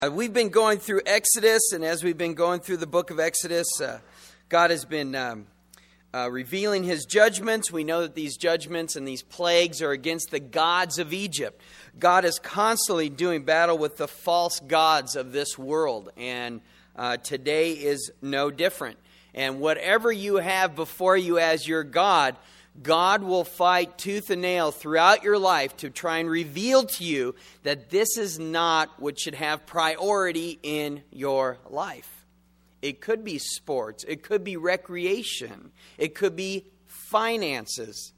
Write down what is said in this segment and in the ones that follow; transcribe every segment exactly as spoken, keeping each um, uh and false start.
Uh, we've been going through Exodus, and as we've been going through the book of Exodus, uh, God has been um, uh, revealing His judgments. We know that these judgments and these plagues are against the gods of Egypt. God is constantly doing battle with the false gods of this world, and uh, today is no different. And whatever you have before you as your God, God will fight tooth and nail throughout your life to try and reveal to you that this is not what should have priority in your life. It could be sports. It could be recreation. It could be finances.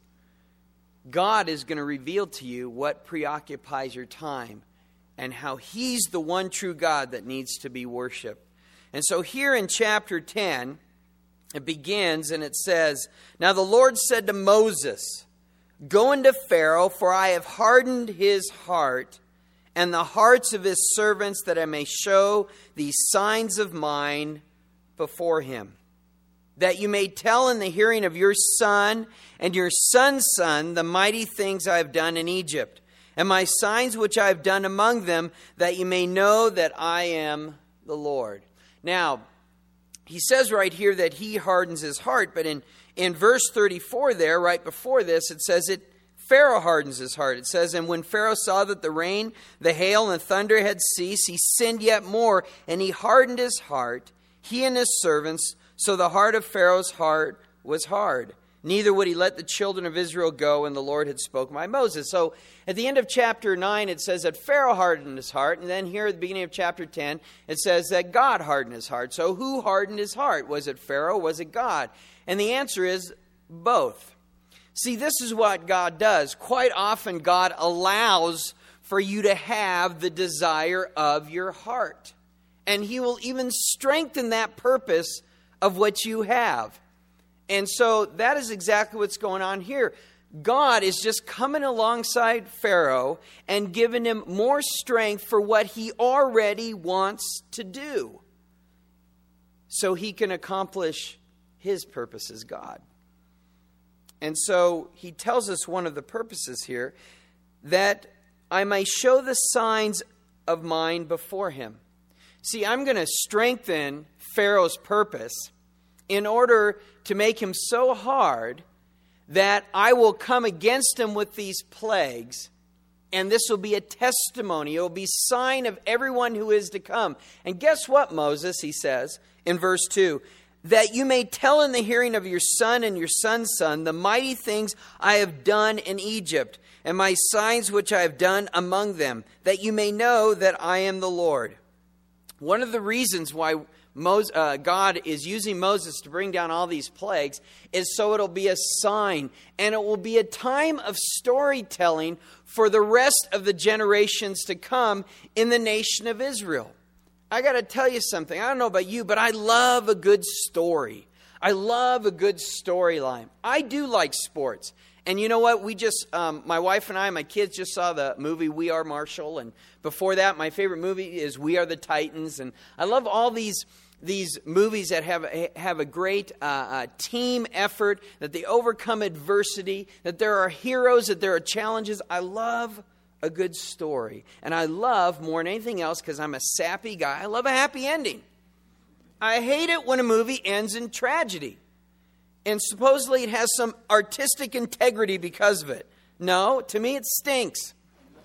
God is going to reveal to you what preoccupies your time and how He's the one true God that needs to be worshiped. And so here in chapter ten, it begins and it says, "Now the Lord said to Moses, go into Pharaoh, for I have hardened his heart and the hearts of his servants, that I may show these signs of mine before him, that you may tell in the hearing of your son and your son's son the mighty things I have done in Egypt, and my signs which I have done among them, that you may know that I am the Lord." Now, he says right here that he hardens his heart, but in, in verse thirty-four there, right before this, it says it Pharaoh hardens his heart. It says, "And when Pharaoh saw that the rain, the hail, and the thunder had ceased, he sinned yet more, and he hardened his heart, he and his servants, so the heart of Pharaoh's heart was hard. Neither would he let the children of Israel go, and the Lord had spoken by Moses." So at the end of chapter nine, it says that Pharaoh hardened his heart. And then here at the beginning of chapter ten, it says that God hardened his heart. So who hardened his heart? Was it Pharaoh? Was it God? And the answer is both. See, this is what God does. Quite often, God allows for you to have the desire of your heart. And He will even strengthen that purpose of what you have. And so that is exactly what's going on here. God is just coming alongside Pharaoh and giving him more strength for what he already wants to do, so he can accomplish his purpose as God. And so he tells us one of the purposes here, that I may show the signs of mine before him. See, I'm going to strengthen Pharaoh's purpose in order to make him so hard that I will come against him with these plagues, and this will be a testimony. It will be a sign of everyone who is to come. And guess what, Moses, he says in verse two, "that you may tell in the hearing of your son and your son's son the mighty things I have done in Egypt, and my signs which I have done among them, that you may know that I am the Lord." One of the reasons why Moses, uh, God is using Moses to bring down all these plagues is so it'll be a sign, and it will be a time of storytelling for the rest of the generations to come in the nation of Israel. I got to tell you something. I don't know about you, but I love a good story. I love a good storyline. I do like sports. And you know what? We just, um, my wife and I, my kids just saw the movie We Are Marshall. And before that, my favorite movie is We Are the Titans. And I love all these these movies that have, have a great uh, uh, team effort, that they overcome adversity, that there are heroes, that there are challenges. I love a good story. And I love, more than anything else, because I'm a sappy guy, I love a happy ending. I hate it when a movie ends in tragedy. And supposedly it has some artistic integrity because of it. No, to me it stinks.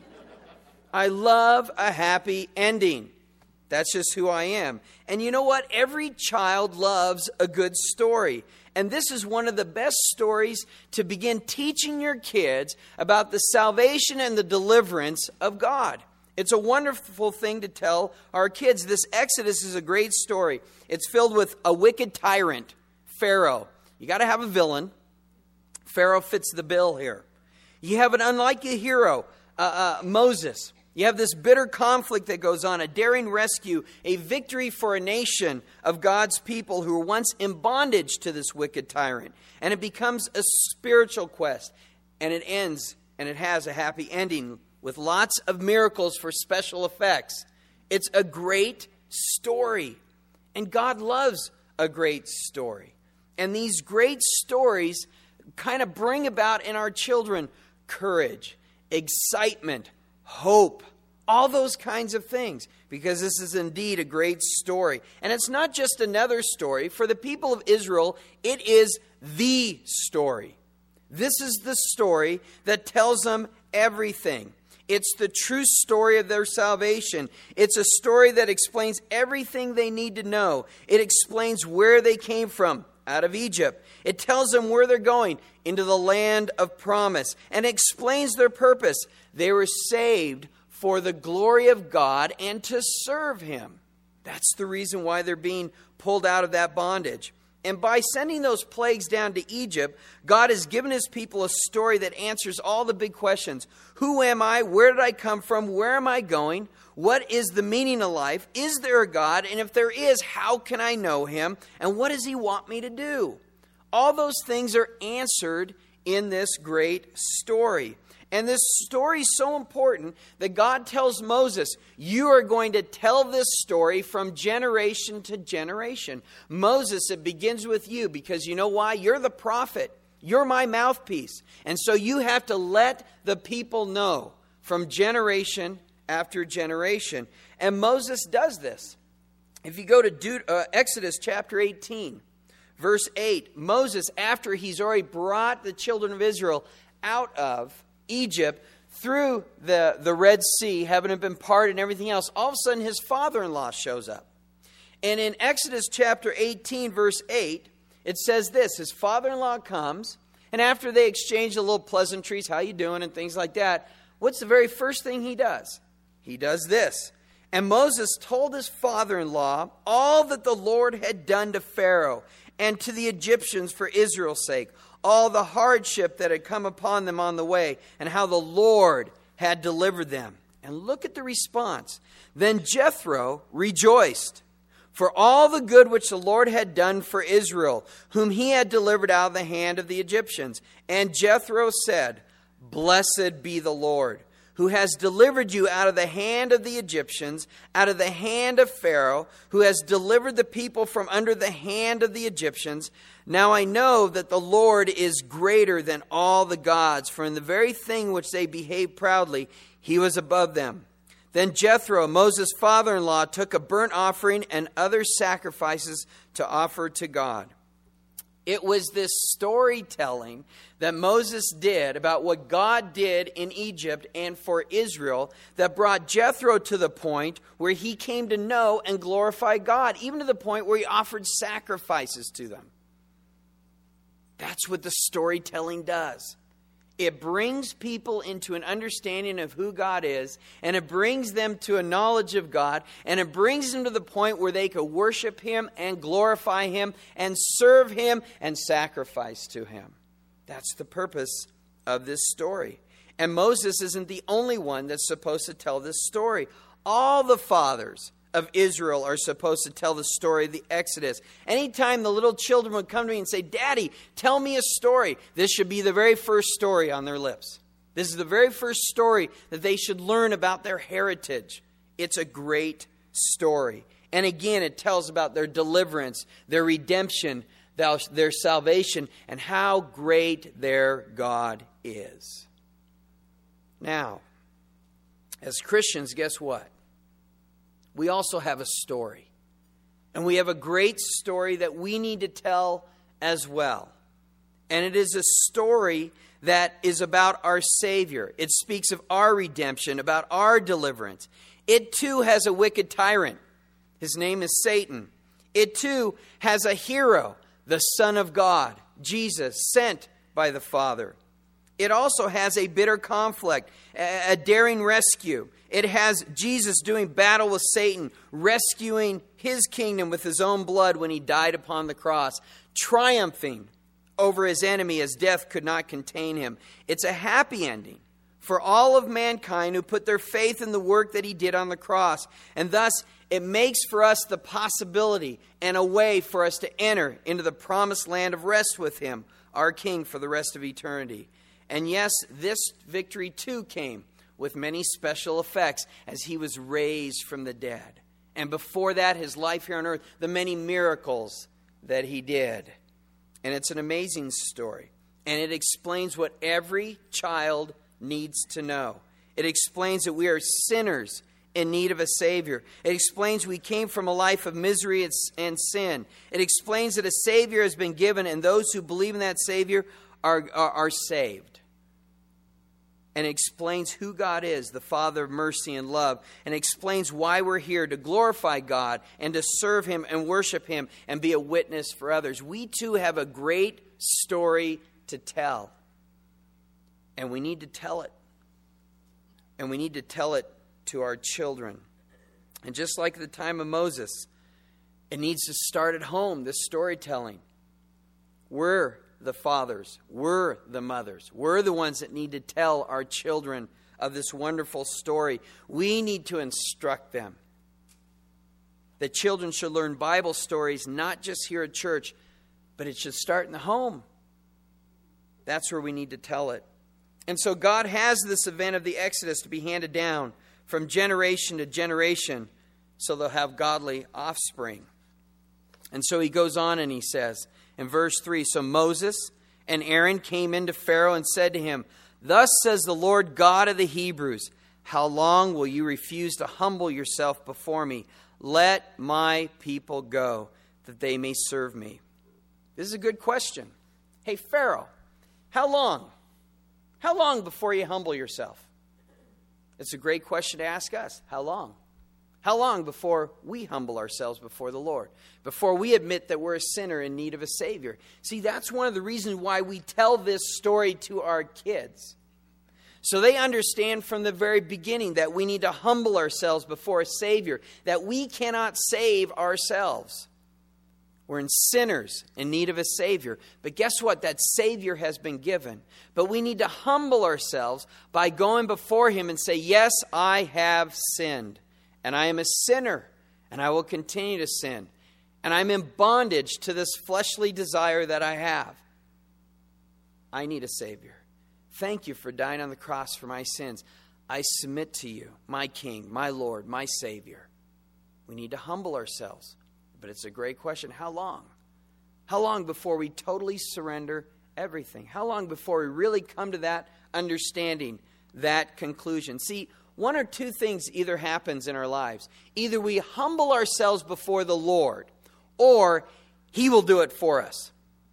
I love a happy ending. That's just who I am. And you know what? Every child loves a good story. And this is one of the best stories to begin teaching your kids about the salvation and the deliverance of God. It's a wonderful thing to tell our kids. This Exodus is a great story. It's filled with a wicked tyrant, Pharaoh. You got to have a villain. Pharaoh fits the bill here. You have an unlikely hero, uh, uh, Moses. You have this bitter conflict that goes on, a daring rescue, a victory for a nation of God's people who were once in bondage to this wicked tyrant. And it becomes a spiritual quest. And it ends, and it has a happy ending with lots of miracles for special effects. It's a great story. And God loves a great story. And these great stories kind of bring about in our children courage, excitement, hope, All those kinds of things, because this is indeed a great story. And it's not just another story. For the people of Israel, it is the story. This is the story that tells them everything. It's the true story of their salvation. It's a story that explains everything they need to know. It explains where they came from, out of Egypt. It tells them where they're going, into the land of promise. And it explains their purpose. They were saved for the glory of God and to serve Him. That's the reason why they're being pulled out of that bondage. And by sending those plagues down to Egypt, God has given His people a story that answers all the big questions. Who am I? Where did I come from? Where am I going? What is the meaning of life? Is there a God? And if there is, how can I know Him? And what does He want me to do? All those things are answered in this great story. And this story is so important that God tells Moses, you are going to tell this story from generation to generation. Moses, it begins with you because you know why? You're the prophet. You're my mouthpiece. And so you have to let the people know from generation after generation. And Moses does this. If you go to Deut- uh, Exodus chapter eighteen, verse eight, Moses, after he's already brought the children of Israel out of Egypt, through the, the Red Sea, having it been parted and everything else, all of a sudden his father-in-law shows up. And in Exodus chapter eighteen, verse eight, it says this, his father-in-law comes, and after they exchange a little pleasantries, how you doing, and things like that, what's the very first thing he does? He does this. And Moses told his father-in-law all that the Lord had done to Pharaoh and to the Egyptians for Israel's sake, all the hardship that had come upon them on the way, and how the Lord had delivered them. And look at the response. Then Jethro rejoiced for all the good which the Lord had done for Israel, whom He had delivered out of the hand of the Egyptians. And Jethro said, Blessed be the Lord, who has delivered you out of the hand of the Egyptians, out of the hand of Pharaoh, who has delivered the people from under the hand of the Egyptians. Now I know that the Lord is greater than all the gods, for in the very thing which they behaved proudly, He was above them. Then Jethro, Moses' father-in-law, took a burnt offering and other sacrifices to offer to God. It was this storytelling that Moses did about what God did in Egypt and for Israel that brought Jethro to the point where he came to know and glorify God, even to the point where he offered sacrifices to them. That's what the storytelling does. It brings people into an understanding of who God is, and it brings them to a knowledge of God, and it brings them to the point where they could worship Him and glorify Him and serve Him and sacrifice to Him. That's the purpose of this story. And Moses isn't the only one that's supposed to tell this story. All the fathers of Israel are supposed to tell the story of the Exodus. Anytime the little children would come to me and say, Daddy, tell me a story, this should be the very first story on their lips. This is the very first story that they should learn about their heritage. It's a great story. And again, it tells about their deliverance, their redemption, their salvation, and how great their God is. Now, as Christians, guess what? We also have a story. And we have a great story that we need to tell as well. And it is a story that is about our Savior. It speaks of our redemption, about our deliverance. It too has a wicked tyrant. His name is Satan. It too has a hero, the Son of God, Jesus, sent by the Father. It also has a bitter conflict, a daring rescue. It has Jesus doing battle with Satan, rescuing his kingdom with his own blood when he died upon the cross, triumphing over his enemy as death could not contain him. It's a happy ending for all of mankind who put their faith in the work that he did on the cross. And thus, it makes for us the possibility and a way for us to enter into the promised land of rest with him, our King, for the rest of eternity. And yes, this victory too came with many special effects as he was raised from the dead. And before that, his life here on earth, the many miracles that he did. And it's an amazing story. And it explains what every child needs to know. It explains that we are sinners in need of a Savior. It explains we came from a life of misery and sin. It explains that a Savior has been given, and those who believe in that Savior are, are, are saved. And it explains who God is, the Father of mercy and love. And it explains why we're here, to glorify God and to serve Him and worship Him and be a witness for others. We too have a great story to tell. And we need to tell it. And we need to tell it to our children. And just like at the time of Moses, it needs to start at home, this storytelling. We're the fathers, we're the mothers, we're the ones that need to tell our children of this wonderful story. We need to instruct them. The children should learn Bible stories not just here at church, but it should start in the home. That's where we need to tell it. And so God has this event of the Exodus to be handed down from generation to generation so they'll have godly offspring. And so he goes on and he says in verse three, so Moses and Aaron came into Pharaoh and said to him, thus says the Lord God of the Hebrews, how long will you refuse to humble yourself before me? Let my people go, that they may serve me. This is a good question. Hey, Pharaoh, how long? How long before you humble yourself? It's a great question to ask us. How long? How long before we humble ourselves before the Lord? Before we admit that we're a sinner in need of a Savior? See, that's one of the reasons why we tell this story to our kids. So they understand from the very beginning that we need to humble ourselves before a Savior, that we cannot save ourselves. We're in sinners in need of a Savior. But guess what? That Savior has been given. But we need to humble ourselves by going before Him and say, yes, I have sinned. And I am a sinner. And I will continue to sin. And I'm in bondage to this fleshly desire that I have. I need a Savior. Thank you for dying on the cross for my sins. I submit to you, my King, my Lord, my Savior. We need to humble ourselves. But it's a great question. How long? How long before we totally surrender everything? How long before we really come to that understanding, that conclusion? See, one or two things either happens in our lives. Either we humble ourselves before the Lord, or He will do it for us.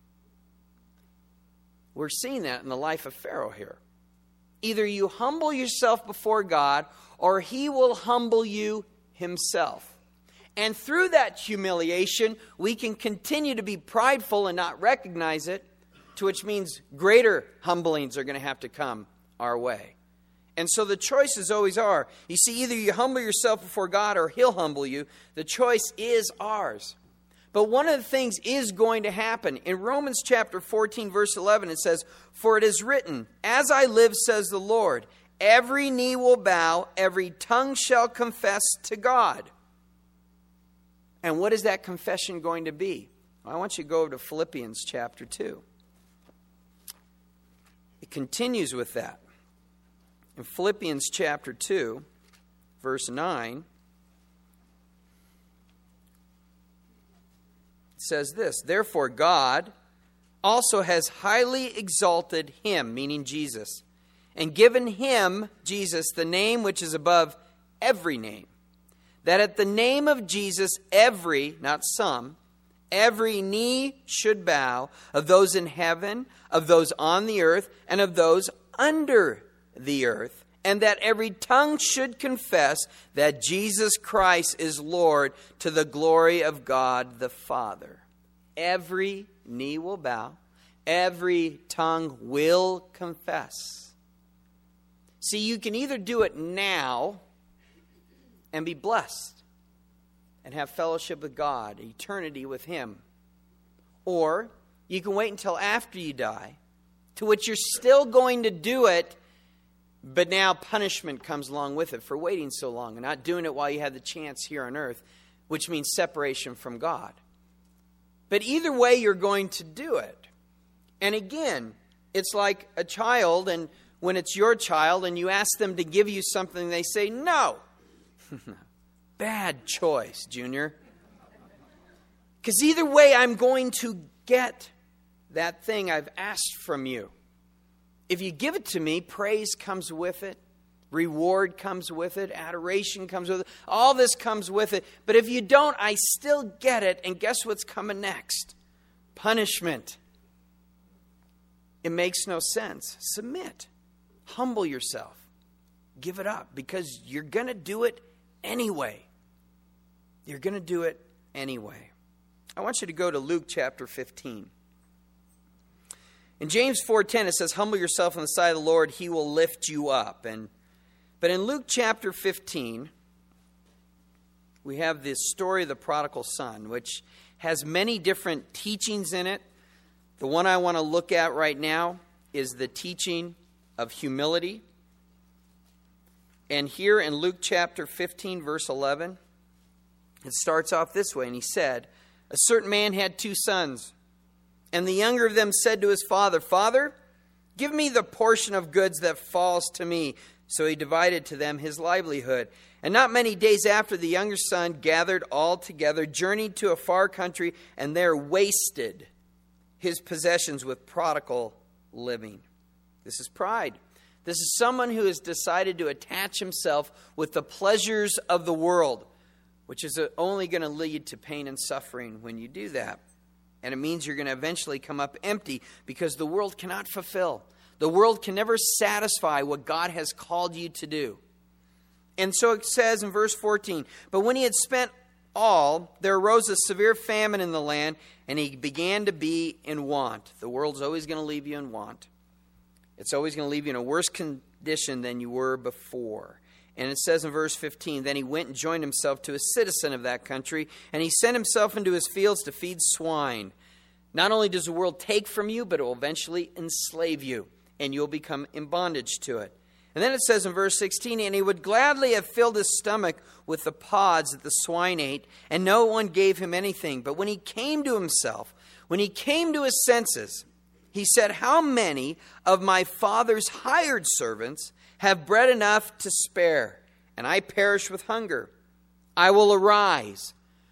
We're seeing that in the life of Pharaoh here. Either you humble yourself before God, or He will humble you Himself. And through that humiliation, we can continue to be prideful and not recognize it, to which means greater humblings are going to have to come our way. And so the choices always are. You see, either you humble yourself before God or He'll humble you. The choice is ours. But one of the things is going to happen. In Romans chapter fourteen, verse eleven, it says, for it is written, as I live, says the Lord, every knee will bow, every tongue shall confess to God. And what is that confession going to be? Well, I want you to go over to Philippians chapter two. It continues with that. In Philippians chapter two, verse nine, it says this, therefore God also has highly exalted Him, meaning Jesus, and given Him, Jesus, the name which is above every name, that at the name of Jesus every, not some, every knee should bow, of those in heaven, of those on the earth, and of those under the earth, and that every tongue should confess that Jesus Christ is Lord, to the glory of God the Father. Every knee will bow, every tongue will confess. See, you can either do it now and be blessed and have fellowship with God, eternity with Him, or you can wait until after you die, to which you're still going to do it, but now punishment comes along with it for waiting so long and not doing it while you had the chance here on earth, which means separation from God. But either way, you're going to do it. And again, it's like a child, and when it's your child and you ask them to give you something, they say, no. Bad choice, Junior. Because either way, I'm going to get that thing I've asked from you. If you give it to me, praise comes with it. Reward comes with it. Adoration comes with it. All this comes with it. But if you don't, I still get it. And guess what's coming next? Punishment. It makes no sense. Submit. Humble yourself. Give it up because you're going to do it anyway. You're going to do it anyway. I want you to go to Luke chapter fifteen. In James four ten, it says, humble yourself in the sight of the Lord, he will lift you up. And But in Luke chapter fifteen, we have this story of the prodigal son, which has many different teachings in it. The one I want to look at right now is the teaching of humility. And here in Luke chapter fifteen, verse eleven, it starts off this way. And he said, a certain man had two sons. And the younger of them said to his father, Father, give me the portion of goods that falls to me. So he divided to them his livelihood. And not many days after, the younger son gathered all together, journeyed to a far country, and there wasted his possessions with prodigal living. This is pride. This is someone who has decided to attach himself with the pleasures of the world, which is only going to lead to pain and suffering when you do that. And it means you're going to eventually come up empty because the world cannot fulfill. The world can never satisfy what God has called you to do. And so it says in verse fourteen, but when he had spent all, there arose a severe famine in the land, and he began to be in want. The world's always going to leave you in want. It's always going to leave you in a worse condition than you were before. And it says in verse fifteen, then he went and joined himself to a citizen of that country, and he sent himself into his fields to feed swine. Not only does the world take from you, but it will eventually enslave you, and you'll become in bondage to it. And then it says in verse sixteen, and he would gladly have filled his stomach with the pods that the swine ate, and no one gave him anything. But when he came to himself, when he came to his senses, he said, how many of my father's hired servants have bread enough to spare, and I perish with hunger? I will arise,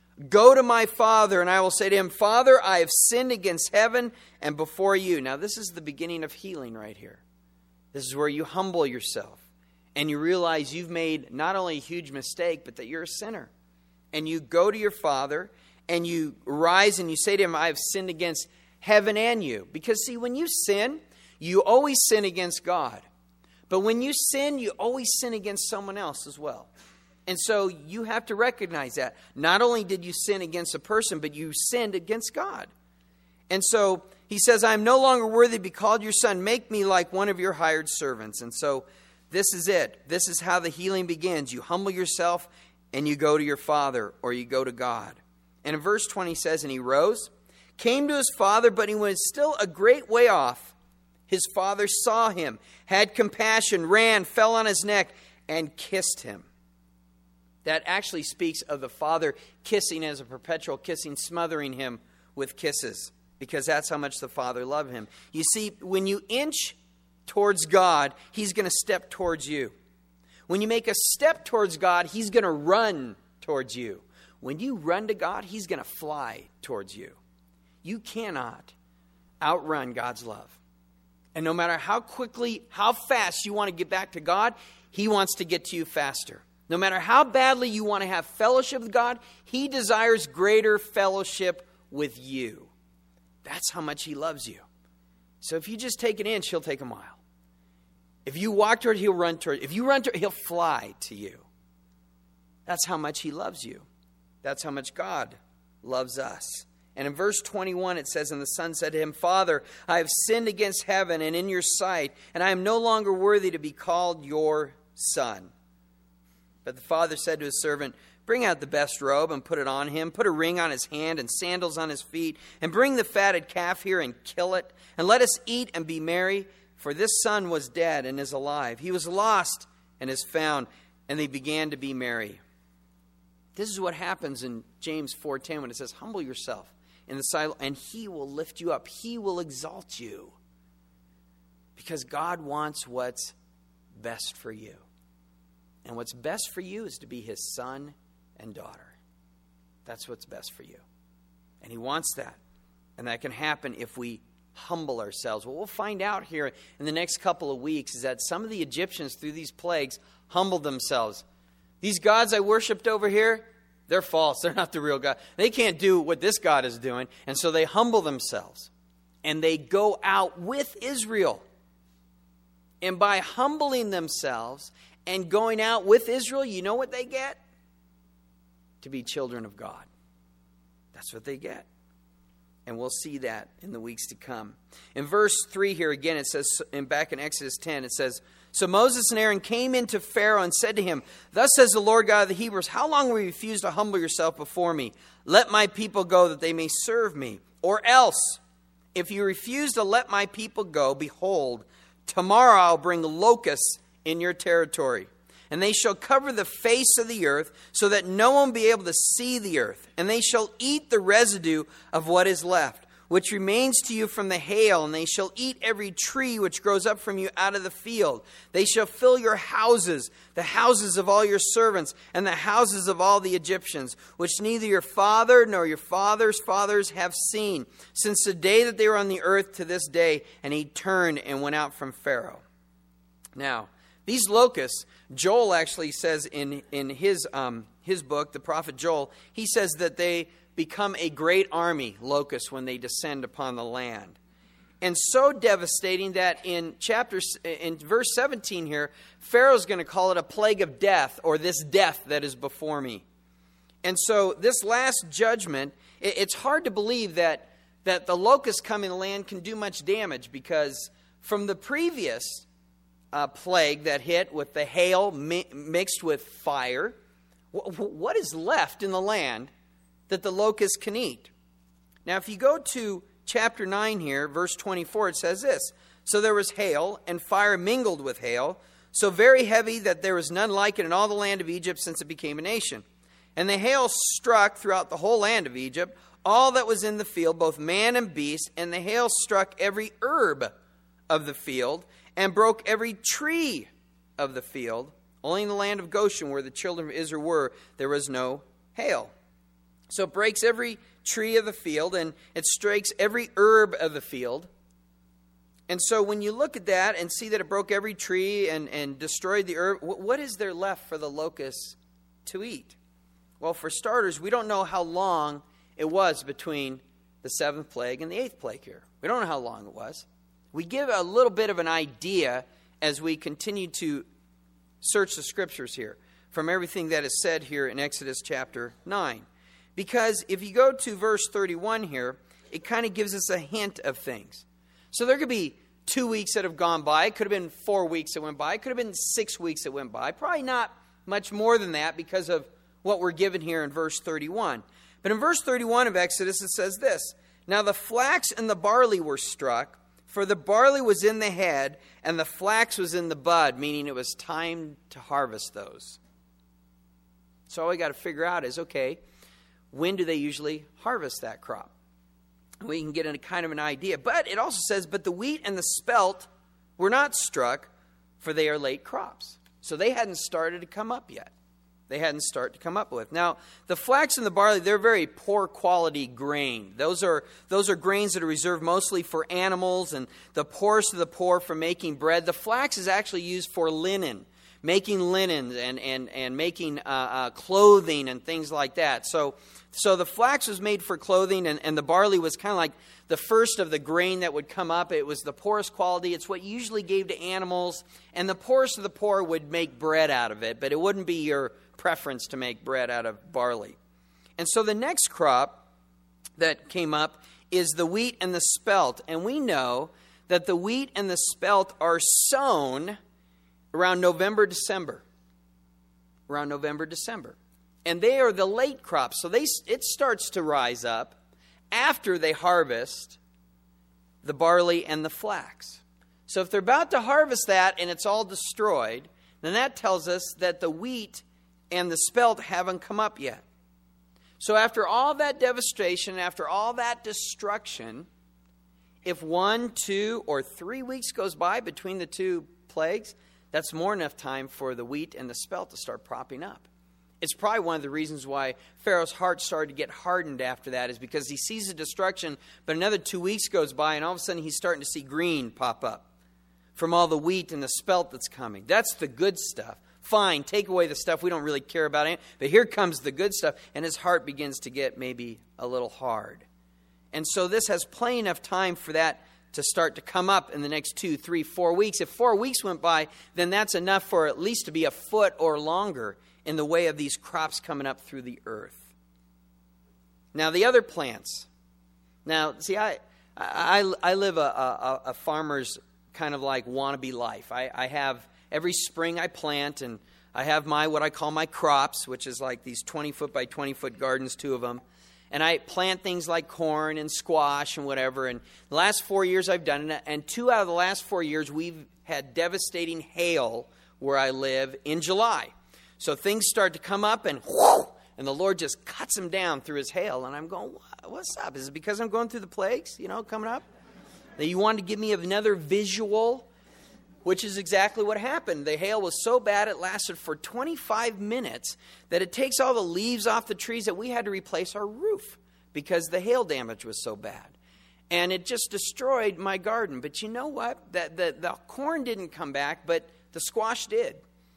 go to my father, and I will say to him, Father, I have sinned against heaven and before you. Now this is the beginning of healing right here. This is where you humble yourself, and you realize you've made not only a huge mistake, but that you're a sinner. And you go to your father, and you rise, and you say to him, I have sinned against heaven and you. Because see, when you sin, you always sin against God. But when you sin, you always sin against someone else as well. And so you have to recognize that. Not only did you sin against a person, but you sinned against God. And so he says, I am no longer worthy to be called your son. Make me like one of your hired servants. And so this is it. This is how the healing begins. You humble yourself and you go to your father, or you go to God. And in verse twenty says, and he rose, came to his father, but he was still a great way off. His father saw him, had compassion, ran, fell on his neck, and kissed him. That actually speaks of the father kissing as a perpetual kissing, smothering him with kisses, because that's how much the father loved him. You see, when you inch towards God, he's going to step towards you. When you make a step towards God, he's going to run towards you. When you run to God, he's going to fly towards you. You cannot outrun God's love. And no matter how quickly, how fast you want to get back to God, he wants to get to you faster. No matter how badly you want to have fellowship with God, he desires greater fellowship with you. That's how much he loves you. So if you just take an inch, he'll take a mile. If you walk toward it, he'll run toward it. If you run toward it, he'll fly to you. That's how much he loves you. That's how much God loves us. And in verse twenty-one, it says, and the son said to him, Father, I have sinned against heaven and in your sight, and I am no longer worthy to be called your son. But the father said to his servant, bring out the best robe and put it on him. Put a ring on his hand and sandals on his feet. And bring the fatted calf here and kill it. And let us eat and be merry. For this son was dead and is alive. He was lost and is found. And they began to be merry. This is what happens in James four ten when it says, humble yourself in the sight, and he will lift you up. He will exalt you. Because God wants what's best for you. And what's best for you is to be his son and daughter. That's what's best for you. And he wants that. And that can happen if we humble ourselves. What we'll find out here in the next couple of weeks is that some of the Egyptians, through these plagues, humbled themselves. These gods I worshipped over here, they're false. They're not the real God. They can't do what this God is doing. And so they humble themselves. And they go out with Israel. And by humbling themselves and going out with Israel, you know what they get? To be children of God. That's what they get. And we'll see that in the weeks to come. In verse three here again, it says, and back in Exodus ten, it says, "So Moses and Aaron came into Pharaoh and said to him, 'Thus says the Lord God of the Hebrews, how long will you refuse to humble yourself before me? Let my people go that they may serve me. Or else, if you refuse to let my people go, behold, tomorrow I'll bring locusts in your territory. And they shall cover the face of the earth, so that no one will be able to see the earth. And they shall eat the residue of what is left, which remains to you from the hail. And they shall eat every tree which grows up from you out of the field. They shall fill your houses, the houses of all your servants, and the houses of all the Egyptians, which neither your father nor your father's fathers have seen, since the day that they were on the earth to this day.' And he turned and went out from Pharaoh." Now, these locusts, Joel actually says in, in his, um, his book, the prophet Joel, he says that they become a great army, locusts, when they descend upon the land. And so devastating that in chapter, in verse seventeen here, Pharaoh's going to call it a plague of death, or this death that is before me. And so this last judgment, it, it's hard to believe that, that the locusts coming to land can do much damage, because from the previous Uh, plague that hit with the hail mi- mixed with fire, w- what is left in the land that the locusts can eat? Now, if you go to chapter nine here, verse twenty-four, it says this: "So there was hail, and fire mingled with hail, so very heavy that there was none like it in all the land of Egypt since it became a nation. And the hail struck throughout the whole land of Egypt, all that was in the field, both man and beast, and the hail struck every herb of the field, and broke every tree of the field. Only in the land of Goshen, where the children of Israel were, there was no hail. So it breaks every tree of the field, and it strikes every herb of the field." And so when you look at that and see that it broke every tree and, and destroyed the herb, what is there left for the locusts to eat? Well, for starters, we don't know how long it was between the seventh plague and the eighth plague here. We don't know how long it was. We give a little bit of an idea as we continue to search the scriptures here from everything that is said here in Exodus chapter nine. Because if you go to verse thirty-one here, it kind of gives us a hint of things. So there could be two weeks that have gone by. It could have been four weeks that went by. It could have been six weeks that went by. Probably not much more than that because of what we're given here in verse thirty-one. But in verse thirty-one of Exodus, it says this: "Now the flax and the barley were struck, for the barley was in the head, and the flax was in the bud," meaning it was time to harvest those. So all we got to figure out is, okay, when do they usually harvest that crop? We can get a kind of an idea. But it also says, "But the wheat and the spelt were not struck, for they are late crops." So they hadn't started to come up yet. They hadn't started to come up with. Now, the flax and the barley, they're very poor quality grain. Those are those are grains that are reserved mostly for animals, and the poorest of the poor for making bread. The flax is actually used for linen, making linen and and and making uh, uh, clothing and things like that. So, so the flax was made for clothing, and, and the barley was kind of like the first of the grain that would come up. It was the poorest quality. It's what you usually gave to animals, and the poorest of the poor would make bread out of it, but it wouldn't be your preference to make bread out of barley. And so the next crop that came up is the wheat and the spelt. And we know that the wheat and the spelt are sown around November, December. Around November, December. And they are the late crops. So they it starts to rise up after they harvest the barley and the flax. So if they're about to harvest that and it's all destroyed, then that tells us that the wheat and the spelt haven't come up yet. So after all that devastation, after all that destruction, if one, two, or three weeks goes by between the two plagues, that's more enough time for the wheat and the spelt to start propping up. It's probably one of the reasons why Pharaoh's heart started to get hardened after that, is because he sees the destruction, but another two weeks goes by, and all of a sudden he's starting to see green pop up from all the wheat and the spelt that's coming. That's the good stuff. Fine, take away the stuff we don't really care about, it, but here comes the good stuff, and his heart begins to get maybe a little hard. And so this has plenty enough time for that to start to come up in the next two, three, four weeks. If four weeks went by, then that's enough for at least to be a foot or longer in the way of these crops coming up through the earth. Now, the other plants. Now, see, I I, I live a, a, a farmer's kind of like wannabe life. I, I have, every spring I plant, and I have my, what I call my crops, which is like these twenty-foot by twenty-foot gardens, two of them. And I plant things like corn and squash and whatever. And the last four years I've done it. And two out of the last four years we've had devastating hail where I live in July. So things start to come up, and whoo, and the Lord just cuts them down through his hail. And I'm going, what's up? Is it because I'm going through the plagues, you know, coming up? That you wanted to give me another visual, which is exactly what happened. The hail was so bad it lasted for twenty-five minutes that it takes all the leaves off the trees that we had to replace our roof because the hail damage was so bad. And it just destroyed my garden. But you know what? The, the, the corn didn't come back, but the squash did.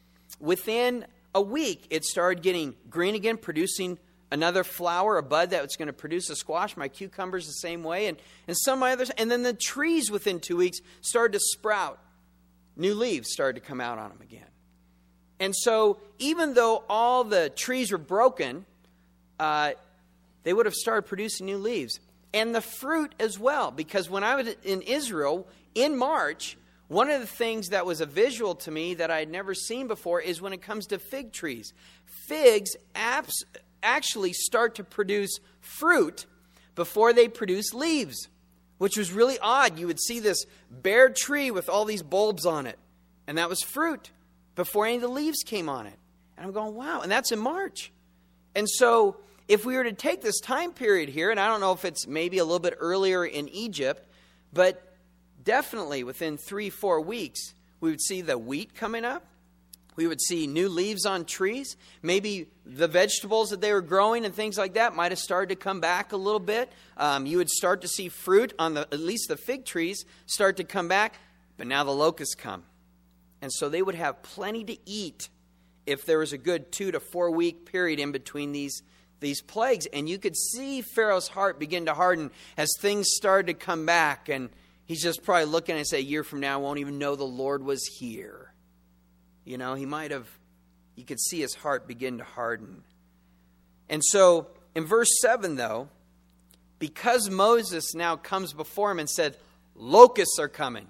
Within a week, it started getting green again, producing another flower, a bud that was going to produce a squash. My cucumbers the same way, and, and some others. And then the trees within two weeks started to sprout. New leaves started to come out on them again. And so even though all the trees were broken, uh, they would have started producing new leaves. And the fruit as well, because when I was in Israel in March, one of the things that was a visual to me that I had never seen before is when it comes to fig trees. Figs abs- actually start to produce fruit before they produce leaves, which was really odd. You would see this bare tree with all these bulbs on it, and that was fruit before any of the leaves came on it. And I'm going, wow, and that's in March. And so if we were to take this time period here, and I don't know if it's maybe a little bit earlier in Egypt, but definitely within three, four weeks, we would see the wheat coming up. We would see new leaves on trees. Maybe the vegetables that they were growing and things like that might have started to come back a little bit. Um, you would start to see fruit on the, at least the fig trees start to come back. But now the locusts come. And so they would have plenty to eat if there was a good two to four week period in between these, these plagues. And you could see Pharaoh's heart begin to harden as things started to come back. And he's just probably looking and say, a year from now, I won't even know the Lord was here. You know, he might have, you could see his heart begin to harden. And so in verse seven, though, because Moses now comes before him and said, locusts are coming.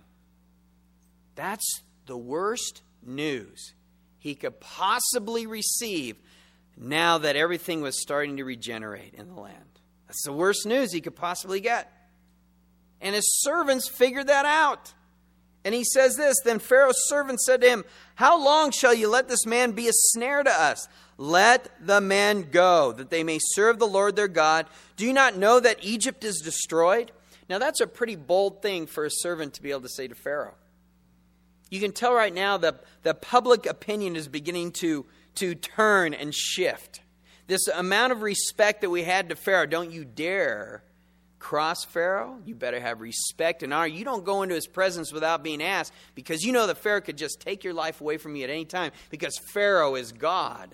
That's the worst news he could possibly receive now that everything was starting to regenerate in the land. That's the worst news he could possibly get. And his servants figured that out. And he says this, then Pharaoh's servant said to him, how long shall you let this man be a snare to us? Let the men go, that they may serve the Lord their God. Do you not know that Egypt is destroyed? Now that's a pretty bold thing for a servant to be able to say to Pharaoh. You can tell right now that the public opinion is beginning to, to turn and shift. This amount of respect that we had to Pharaoh, don't you dare cross Pharaoh. You better have respect and honor. You don't go into his presence without being asked, because you know that Pharaoh could just take your life away from you at any time, because Pharaoh is God.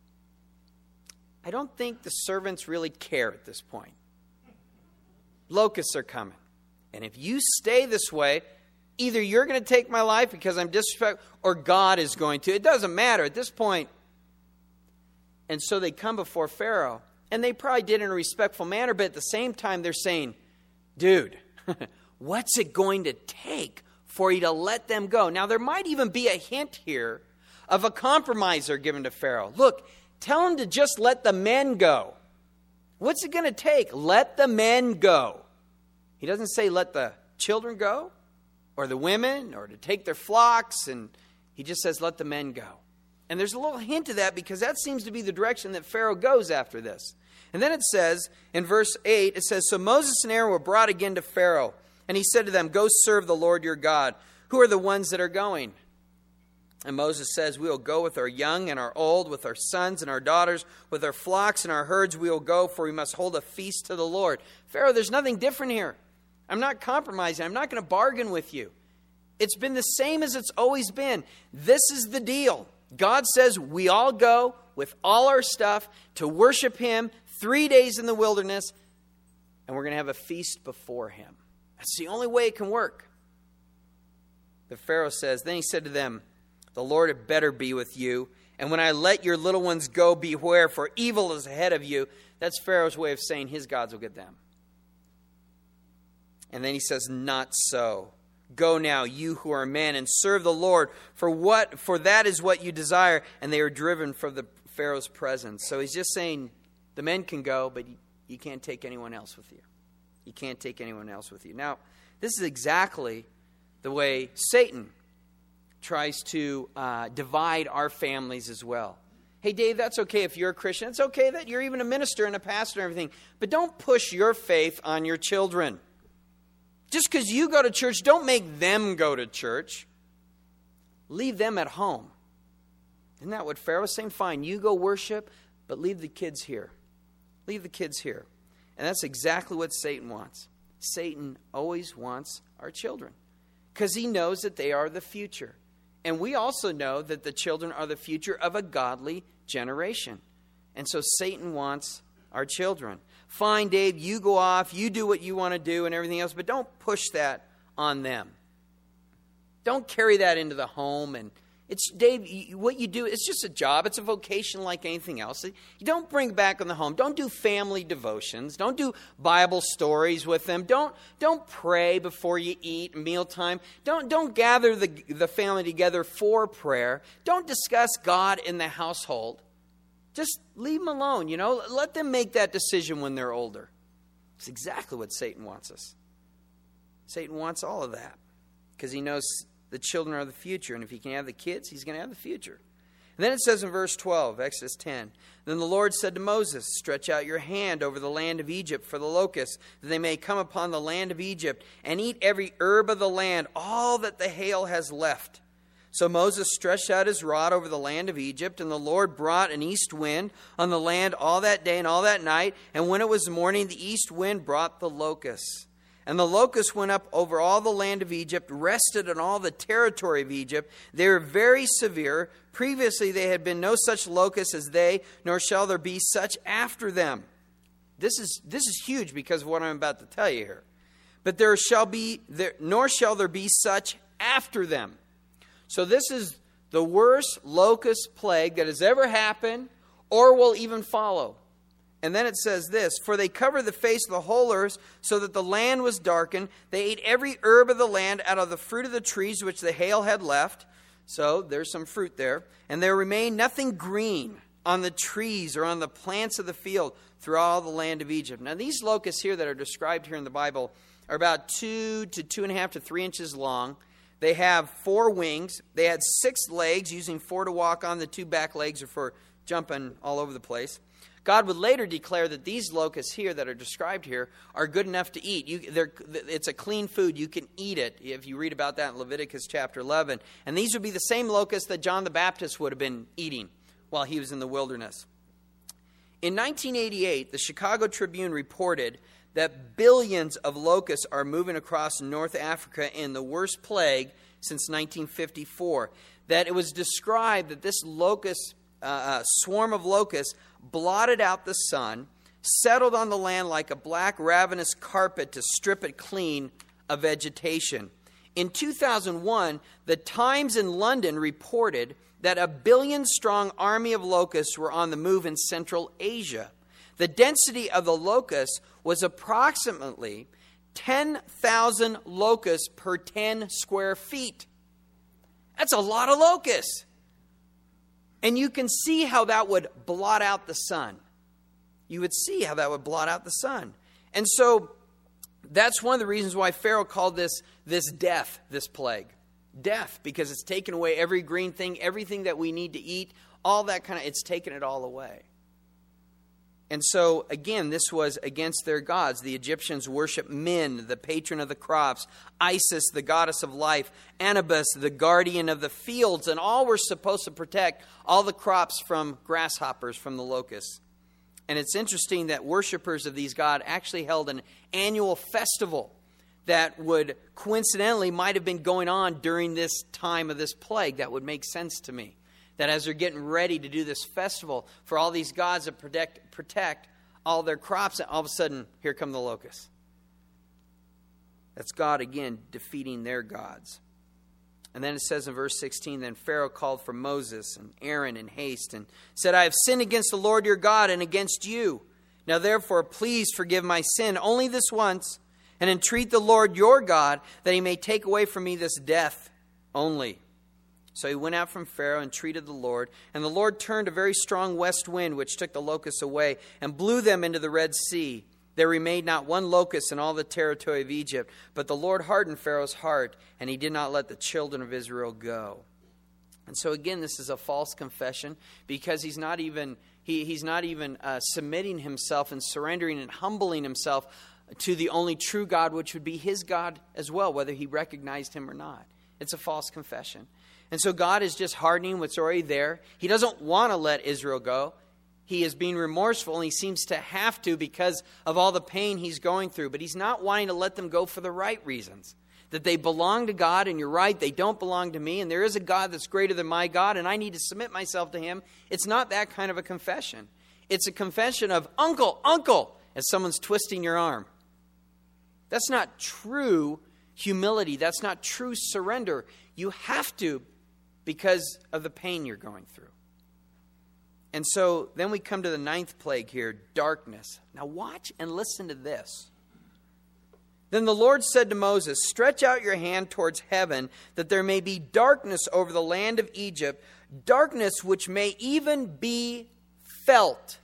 I don't think the servants really care at this point. Locusts are coming. And if you stay this way, either you're going to take my life because I'm disrespectful, or God is going to. It doesn't matter at this point. And so they come before Pharaoh. And they probably did in a respectful manner, but at the same time they're saying, dude, what's it going to take for you to let them go? Now there might even be a hint here of a compromiser given to Pharaoh. Look, tell him to just let the men go. What's it going to take? Let the men go. He doesn't say let the children go, or the women, or to take their flocks, and he just says let the men go. And there's a little hint of that because that seems to be the direction that Pharaoh goes after this. And then it says, in verse eight, it says, so Moses and Aaron were brought again to Pharaoh, and he said to them, go serve the Lord your God. Who are the ones that are going? And Moses says, we will go with our young and our old, with our sons and our daughters, with our flocks and our herds we will go, for we must hold a feast to the Lord. Pharaoh, there's nothing different here. I'm not compromising. I'm not going to bargain with you. It's been the same as it's always been. This is the deal. God says we all go with all our stuff to worship him three days in the wilderness, and we're going to have a feast before him. That's the only way it can work. The Pharaoh says, then he said to them, the Lord had better be with you. And when I let your little ones go, beware, for evil is ahead of you. That's Pharaoh's way of saying his gods will get them. And then he says, not so. Go now, you who are men, and serve the Lord, for what? For that is what you desire. And they were driven from the Pharaoh's presence. So he's just saying, the men can go, but you, you can't take anyone else with you. You can't take anyone else with you. Now, this is exactly the way Satan tries to uh, divide our families as well. Hey, Dave, that's okay if you're a Christian. It's okay that you're even a minister and a pastor and everything. But don't push your faith on your children. Just because you go to church, don't make them go to church. Leave them at home. Isn't that what Pharaoh was saying? Fine, you go worship, but leave the kids here. Leave the kids here. And that's exactly what Satan wants. Satan always wants our children because he knows that they are the future. And we also know that the children are the future of a godly generation. And so Satan wants our children. Fine, Dave, you go off, you do what you want to do and everything else, but don't push that on them. Don't carry that into the home. And it's, Dave, you, what you do, it's just a job. It's a vocation like anything else. You don't bring back in the home. Don't do family devotions. Don't do Bible stories with them. Don't, don't pray before you eat, mealtime. Don't, don't gather the, the family together for prayer. Don't discuss God in the household. Just leave them alone, you know. Let them make that decision when they're older. It's exactly what Satan wants us. Satan wants all of that because he knows the children are the future. And if he can have the kids, he's going to have the future. And then it says in verse twelve, Exodus ten, then the Lord said to Moses, stretch out your hand over the land of Egypt for the locusts, that they may come upon the land of Egypt and eat every herb of the land, all that the hail has left. So Moses stretched out his rod over the land of Egypt, and the Lord brought an east wind on the land all that day and all that night. And when it was morning, the east wind brought the locusts. And the locusts went up over all the land of Egypt, rested on all the territory of Egypt. They were very severe. Previously there had been no such locusts as they, nor shall there be such after them. This is this is huge because of what I'm about to tell you here. But there shall be there, nor shall there be such after them. So this is the worst locust plague that has ever happened or will even follow. And then it says this, for they covered the face of the whole earth so that the land was darkened. They ate every herb of the land out of the fruit of the trees which the hail had left. So there's some fruit there. And there remained nothing green on the trees or on the plants of the field throughout all the land of Egypt. Now these locusts here that are described here in the Bible are about two to two and a half to three inches long. They have four wings. They had six legs, using four to walk on. The two back legs are for jumping all over the place. God would later declare that these locusts here that are described here are good enough to eat. You, it's a clean food. You can eat it if you read about that in Leviticus chapter eleven. And these would be the same locusts that John the Baptist would have been eating while he was in the wilderness. In nineteen eighty-eight, the Chicago Tribune reported that billions of locusts are moving across North Africa in the worst plague since nineteen fifty-four. That it was described that this locust uh, uh, swarm of locusts blotted out the sun, settled on the land like a black ravenous carpet to strip it clean of vegetation. In two thousand one, the Times in London reported that a billion-strong army of locusts were on the move in Central Asia. The density of the locusts was approximately ten thousand locusts per ten square feet. That's a lot of locusts. And you can see how that would blot out the sun. You would see how that would blot out the sun. And so that's one of the reasons why Pharaoh called this, this death, this plague. Death, because it's taken away every green thing, everything that we need to eat, all that kind of, it's taken it all away. And so, again, this was against their gods. The Egyptians worshiped Min, the patron of the crops, Isis, the goddess of life, Anubis, the guardian of the fields, and all were supposed to protect all the crops from grasshoppers, from the locusts. And it's interesting that worshipers of these gods actually held an annual festival that would coincidentally might have been going on during this time of this plague. That would make sense to me. That as they're getting ready to do this festival for all these gods to protect, protect all their crops, and all of a sudden, here come the locusts. That's God, again, defeating their gods. And then it says in verse sixteen, then Pharaoh called for Moses and Aaron in haste and said, I have sinned against the Lord your God and against you. Now therefore, please forgive my sin only this once, and entreat the Lord your God that he may take away from me this death only. So he went out from Pharaoh and entreated the Lord. And the Lord turned a very strong west wind, which took the locusts away, and blew them into the Red Sea. There remained not one locust in all the territory of Egypt. But the Lord hardened Pharaoh's heart, and he did not let the children of Israel go. And so again, this is a false confession, because he's not even, he, he's not even uh, submitting himself and surrendering and humbling himself to the only true God, which would be his God as well, whether he recognized him or not. It's a false confession. And so God is just hardening what's already there. He doesn't want to let Israel go. He is being remorseful, and he seems to have to because of all the pain he's going through. But he's not wanting to let them go for the right reasons. That they belong to God, and you're right, they don't belong to me. And there is a God that's greater than my God, and I need to submit myself to him. It's not that kind of a confession. It's a confession of, uncle, uncle, as someone's twisting your arm. That's not true humility. That's not true surrender. You have to, because of the pain you're going through. And so then we come to the ninth plague here, darkness. Now watch and listen to this. Then the Lord said to Moses, stretch out your hand towards heaven, that there may be darkness over the land of Egypt, darkness which may even be felt.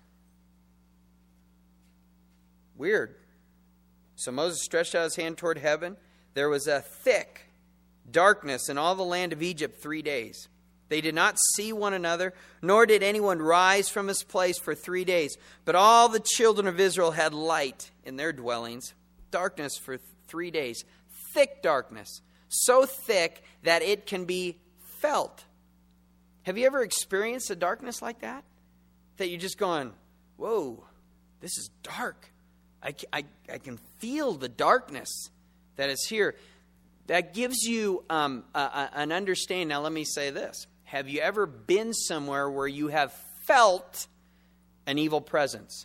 Weird. So Moses stretched out his hand toward heaven. There was a thick darkness in all the land of Egypt three days. They did not see one another, nor did anyone rise from his place for three days. But all the children of Israel had light in their dwellings. Darkness for three days. Thick darkness. So thick that it can be felt. Have you ever experienced a darkness like that? That you're just going, whoa, this is dark. I, I, I can feel the darkness that is here. That gives you um, a, a, an understanding. Now, let me say this. Have you ever been somewhere where you have felt an evil presence?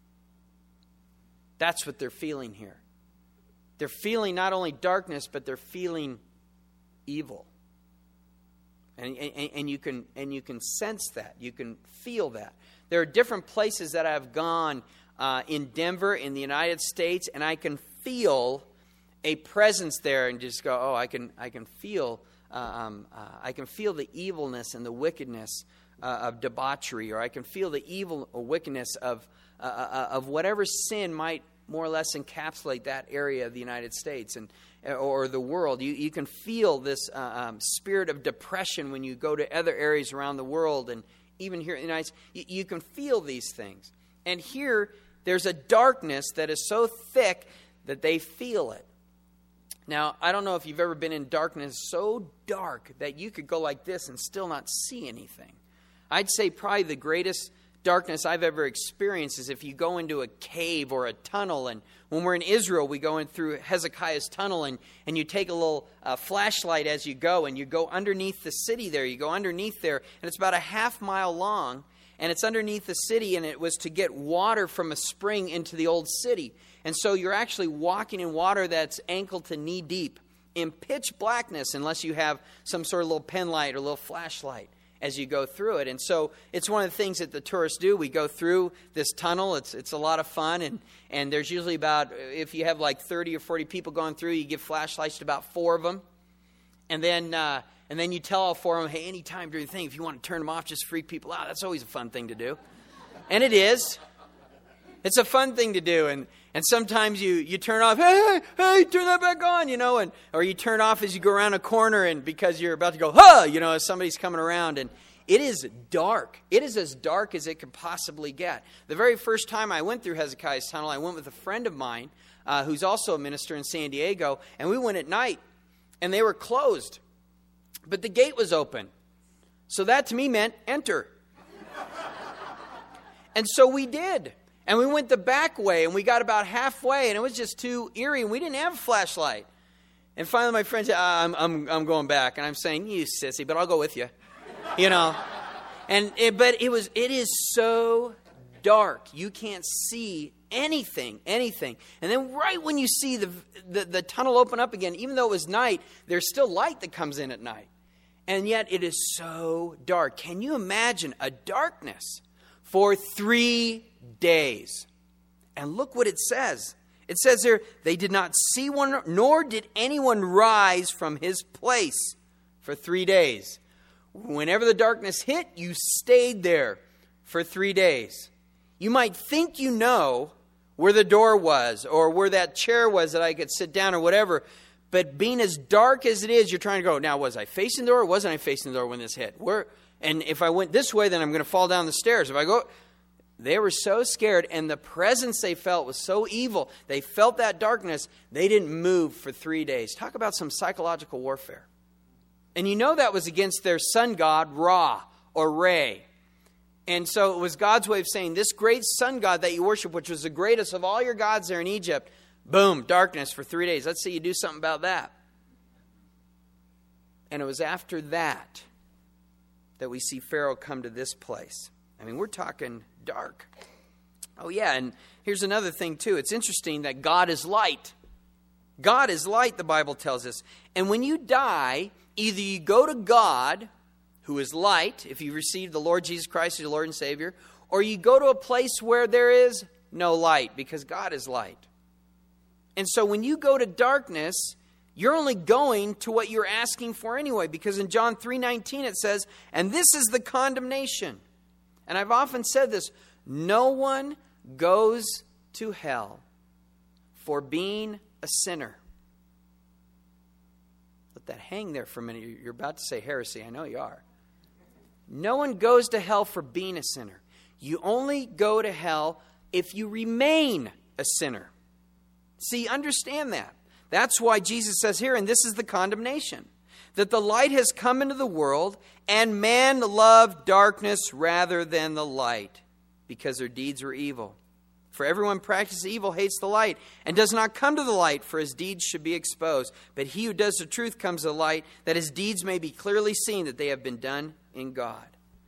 That's what they're feeling here. They're feeling not only darkness, but they're feeling evil. And, and, and, you can, and you can sense that. You can feel that. There are different places that I've gone uh, in Denver, in the United States, and I can feel a presence there and just go, oh, I can I can feel uh, um, uh, I can feel the evilness and the wickedness uh, of debauchery, or I can feel the evil or wickedness of uh, uh, of whatever sin might more or less encapsulate that area of the United States and or the world. You you can feel this uh, um, spirit of depression when you go to other areas around the world, and even here in the United States, you, you can feel these things. And here, there's a darkness that is so thick that they feel it. Now, I don't know if you've ever been in darkness so dark that you could go like this and still not see anything. I'd say probably the greatest darkness I've ever experienced is if you go into a cave or a tunnel. And when we're in Israel, we go in through Hezekiah's tunnel, and, and you take a little uh, flashlight as you go, and you go underneath the city there. You go underneath there, and it's about a half mile long, and it's underneath the city, and it was to get water from a spring into the old city. And so you're actually walking in water that's ankle to knee deep in pitch blackness, unless you have some sort of little pen light or little flashlight as you go through it. And so it's one of the things that the tourists do. We go through this tunnel. It's it's a lot of fun. And, and there's usually about, if you have like thirty or forty people going through, you give flashlights to about four of them. And then uh, and then you tell all four of them, hey, anytime during the thing, if you want to turn them off, just freak people out. That's always a fun thing to do. And it is. It's a fun thing to do. And and sometimes you, you turn off, hey, hey, hey, turn that back on, you know, and or you turn off as you go around a corner, and because you're about to go, huh, you know, as somebody's coming around. And it is dark. It is as dark as it could possibly get. The very first time I went through Hezekiah's Tunnel, I went with a friend of mine uh, who's also a minister in San Diego, and we went at night, and they were closed. But the gate was open. So that to me meant enter. And so we did. And we went the back way, and we got about halfway, and it was just too eerie, and we didn't have a flashlight. And finally my friend said, I'm, I'm, I'm going back. And I'm saying, you sissy, but I'll go with you. You know. And it, But it was. It is so dark. You can't see anything, anything. And then right when you see the, the, the tunnel open up again, even though it was night, there's still light that comes in at night. And yet it is so dark. Can you imagine a darkness for three days? And look what it says. It says there, they did not see one, nor did anyone rise from his place for three days. Whenever the darkness hit, you stayed there for three days. You might think you know where the door was or where that chair was that I could sit down or whatever. But being as dark as it is, you're trying to go, now, was I facing the door or wasn't I facing the door when this hit? Where? And if I went this way, then I'm going to fall down the stairs. If I go... They were so scared, and the presence they felt was so evil. They felt that darkness. They didn't move for three days. Talk about some psychological warfare. And you know that was against their sun god, Ra, or Re. And so it was God's way of saying, this great sun god that you worship, which was the greatest of all your gods there in Egypt, boom, darkness for three days. Let's see you do something about that. And it was after that that we see Pharaoh come to this place. I mean, we're talking dark. Oh, yeah, and here's another thing, too. It's interesting that God is light. God is light, the Bible tells us. And when you die, either you go to God, who is light, if you receive the Lord Jesus Christ as your Lord and Savior, or you go to a place where there is no light, because God is light. And so when you go to darkness, you're only going to what you're asking for anyway, because in John three nineteen it says, and this is the condemnation. And I've often said this, no one goes to hell for being a sinner. Let that hang there for a minute. You're about to say heresy. I know you are. No one goes to hell for being a sinner. You only go to hell if you remain a sinner. See, understand that. That's why Jesus says here, and this is the condemnation, that the light has come into the world, and man loved darkness rather than the light, because their deeds were evil. For everyone practices evil hates the light, and does not come to the light, for his deeds should be exposed. But he who does the truth comes to the light, that his deeds may be clearly seen, that they have been done in God.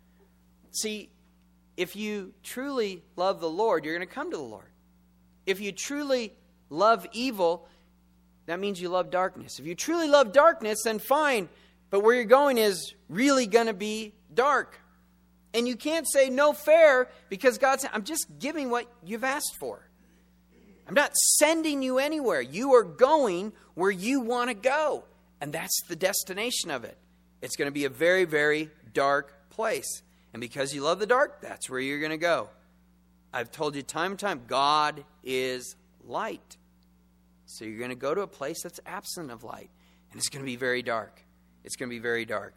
See, if you truly love the Lord, you're going to come to the Lord. If you truly love evil, that means you love darkness. If you truly love darkness, then fine. But where you're going is really going to be dark. And you can't say no fair, because God said, I'm just giving what you've asked for. I'm not sending you anywhere. You are going where you want to go. And that's the destination of it. It's going to be a very, very dark place. And because you love the dark, that's where you're going to go. I've told you time and time, God is light. So you're going to go to a place that's absent of light. And it's going to be very dark. It's going to be very dark.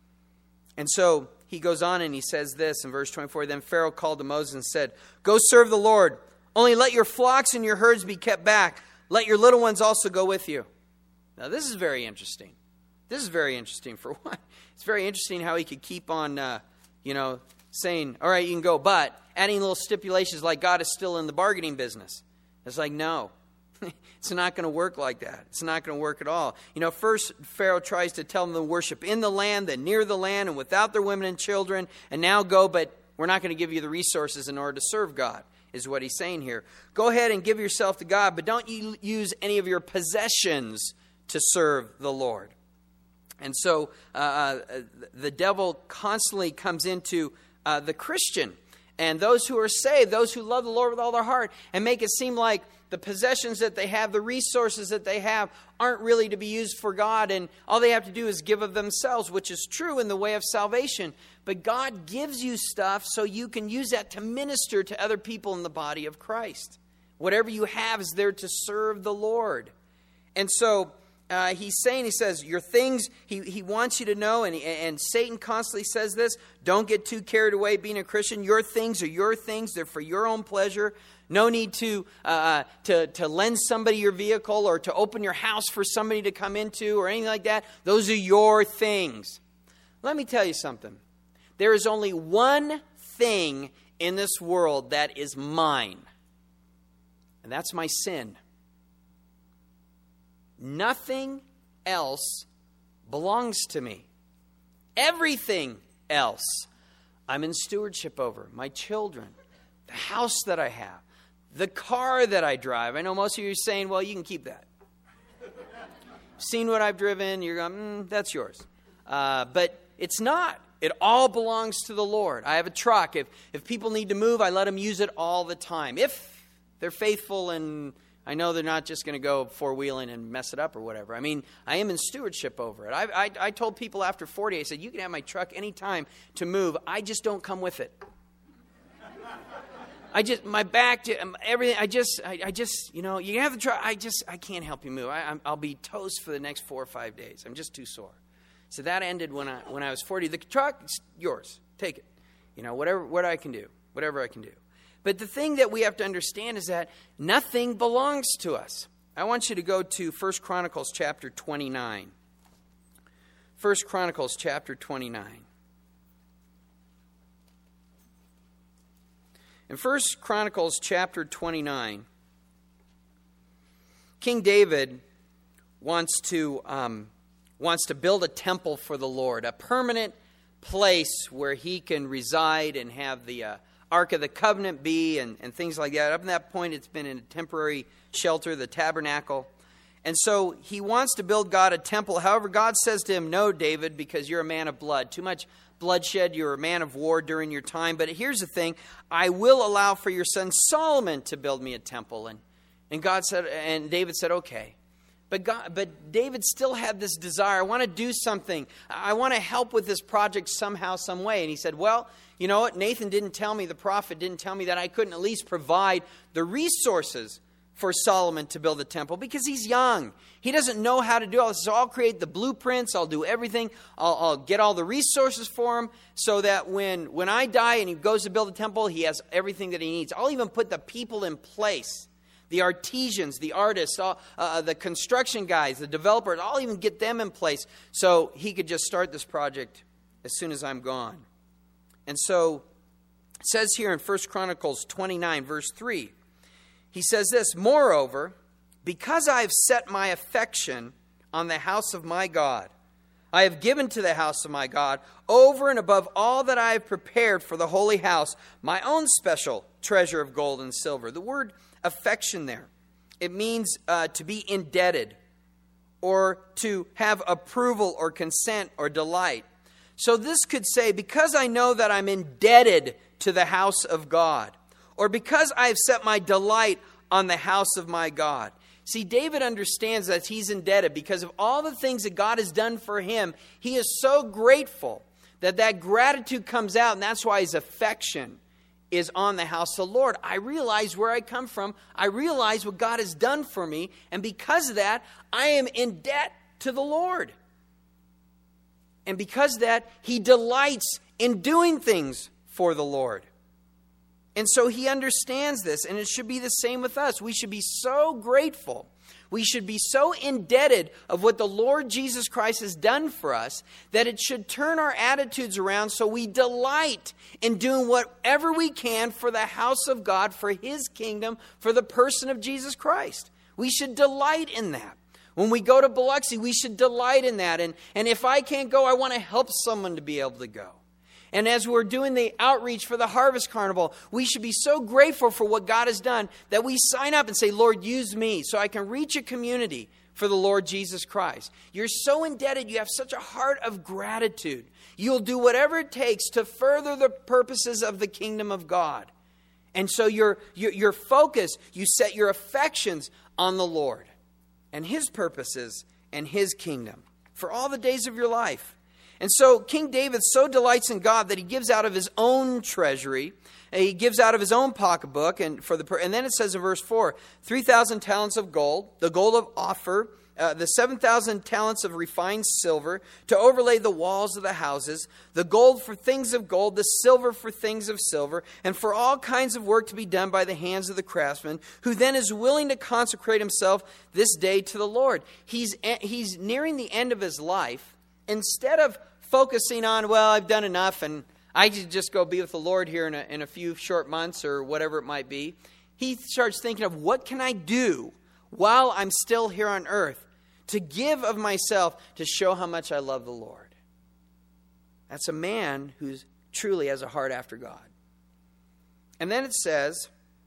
And so he goes on and he says this in verse twenty-four. Then Pharaoh called to Moses and said, go serve the Lord. Only let your flocks and your herds be kept back. Let your little ones also go with you. Now this is very interesting. This is very interesting for one. It's very interesting how he could keep on, uh, you know, saying, all right, you can go, but adding little stipulations like God is still in the bargaining business. It's like, no. It's not going to work like that. It's not going to work at all. You know, first Pharaoh tries to tell them to worship in the land, then near the land, and without their women and children, and now go, but we're not going to give you the resources in order to serve God, is what he's saying here. Go ahead and give yourself to God, but don't you use any of your possessions to serve the Lord. And so uh, the devil constantly comes into uh, the Christian and those who are saved, those who love the Lord with all their heart, and make it seem like the possessions that they have, the resources that they have, aren't really to be used for God, and all they have to do is give of themselves, which is true in the way of salvation. But God gives you stuff so you can use that to minister to other people in the body of Christ. Whatever you have is there to serve the Lord. And so uh, he's saying, he says, your things, he, he wants you to know, and, and Satan constantly says this, don't get too carried away being a Christian. Your things are your things. They're for your own pleasure. No need to, uh, to, to lend somebody your vehicle or to open your house for somebody to come into or anything like that. Those are your things. Let me tell you something. There is only one thing in this world that is mine, and that's my sin. Nothing else belongs to me. Everything else I'm in stewardship over. My children, the house that I have, the car that I drive. I know most of you are saying, well, you can keep that. Seen what I've driven, you're going, mm, that's yours. Uh, but it's not. It all belongs to the Lord. I have a truck. If, if people need to move, I let them use it all the time. If they're faithful and I know they're not just going to go four-wheeling and mess it up or whatever. I mean, I am in stewardship over it. I, I, I told people after forty, I said, you can have my truck anytime to move. I just don't come with it. I just, my back, everything, I just, I, I just, you know, you can have the truck. I just, I can't help you move. I, I'm, I'll be toast for the next four or five days. I'm just too sore. So that ended when I, when I was forty. The truck, it's yours. Take it. You know, whatever, what I can do, whatever I can do. But the thing that we have to understand is that nothing belongs to us. I want you to go to First Chronicles chapter twenty-nine. First Chronicles chapter twenty-nine. In First Chronicles chapter twenty-nine, King David wants to um, wants to build a temple for the Lord, a permanent place where he can reside and have the uh, Ark of the Covenant be and, and things like that. Up to that point, it's been in a temporary shelter, the tabernacle. And so he wants to build God a temple. However, God says to him, no, David, because you're a man of blood. Too much bloodshed. You're a man of war during your time. But here's the thing. I will allow for your son Solomon to build me a temple. And, and God said, and David said, okay. But God, but David still had this desire. I want to do something. I want to help with this project somehow, some way. And he said, well, you know what? Nathan didn't tell me, the prophet didn't tell me that I couldn't at least provide the resources for Solomon to build a temple because he's young. He doesn't know how to do all this. So I'll create the blueprints. I'll do everything. I'll, I'll get all the resources for him so that when, when I die and he goes to build a temple, he has everything that he needs. I'll even put the people in place. The artisans, the artists, all, uh, the construction guys, the developers, I'll even get them in place so he could just start this project as soon as I'm gone. And so it says here in First Chronicles twenty-nine, verse three, he says this, moreover, because I have set my affection on the house of my God, I have given to the house of my God, over and above all that I have prepared for the holy house, my own special treasure of gold and silver. The word affection there, it means uh, to be indebted or to have approval or consent or delight. So this could say, because I know that I'm indebted to the house of God, or because I have set my delight on the house of my God. See, David understands that he's indebted because of all the things that God has done for him. He is so grateful that that gratitude comes out, and that's why his affection is on the house of the Lord. I realize where I come from. I realize what God has done for me. And because of that, I am in debt to the Lord. And because of that, he delights in doing things for the Lord. And so he understands this, and it should be the same with us. We should be so grateful. We should be so indebted of what the Lord Jesus Christ has done for us that it should turn our attitudes around so we delight in doing whatever we can for the house of God, for his kingdom, for the person of Jesus Christ. We should delight in that. When we go to Biloxi, we should delight in that. And, and if I can't go, I want to help someone to be able to go. And as we're doing the outreach for the Harvest Carnival, we should be so grateful for what God has done that we sign up and say, Lord, use me so I can reach a community for the Lord Jesus Christ. You're so indebted. You have such a heart of gratitude. You'll do whatever it takes to further the purposes of the kingdom of God. And so your, your, your focus, you set your affections on the Lord and his purposes and his kingdom for all the days of your life. And so King David so delights in God that he gives out of his own treasury. He gives out of his own pocketbook. And for the and then it says in verse four, three thousand talents of gold, the gold of Ophir, uh, the seven thousand talents of refined silver to overlay the walls of the houses, the gold for things of gold, the silver for things of silver, and for all kinds of work to be done by the hands of the craftsman, who then is willing to consecrate himself this day to the Lord. He's, he's nearing the end of his life. Instead of focusing on, well, I've done enough and I should just go be with the Lord here in a, in a few short months or whatever it might be, he starts thinking of, what can I do while I'm still here on earth to give of myself to show how much I love the Lord? That's a man who truly has a heart after God. And then it says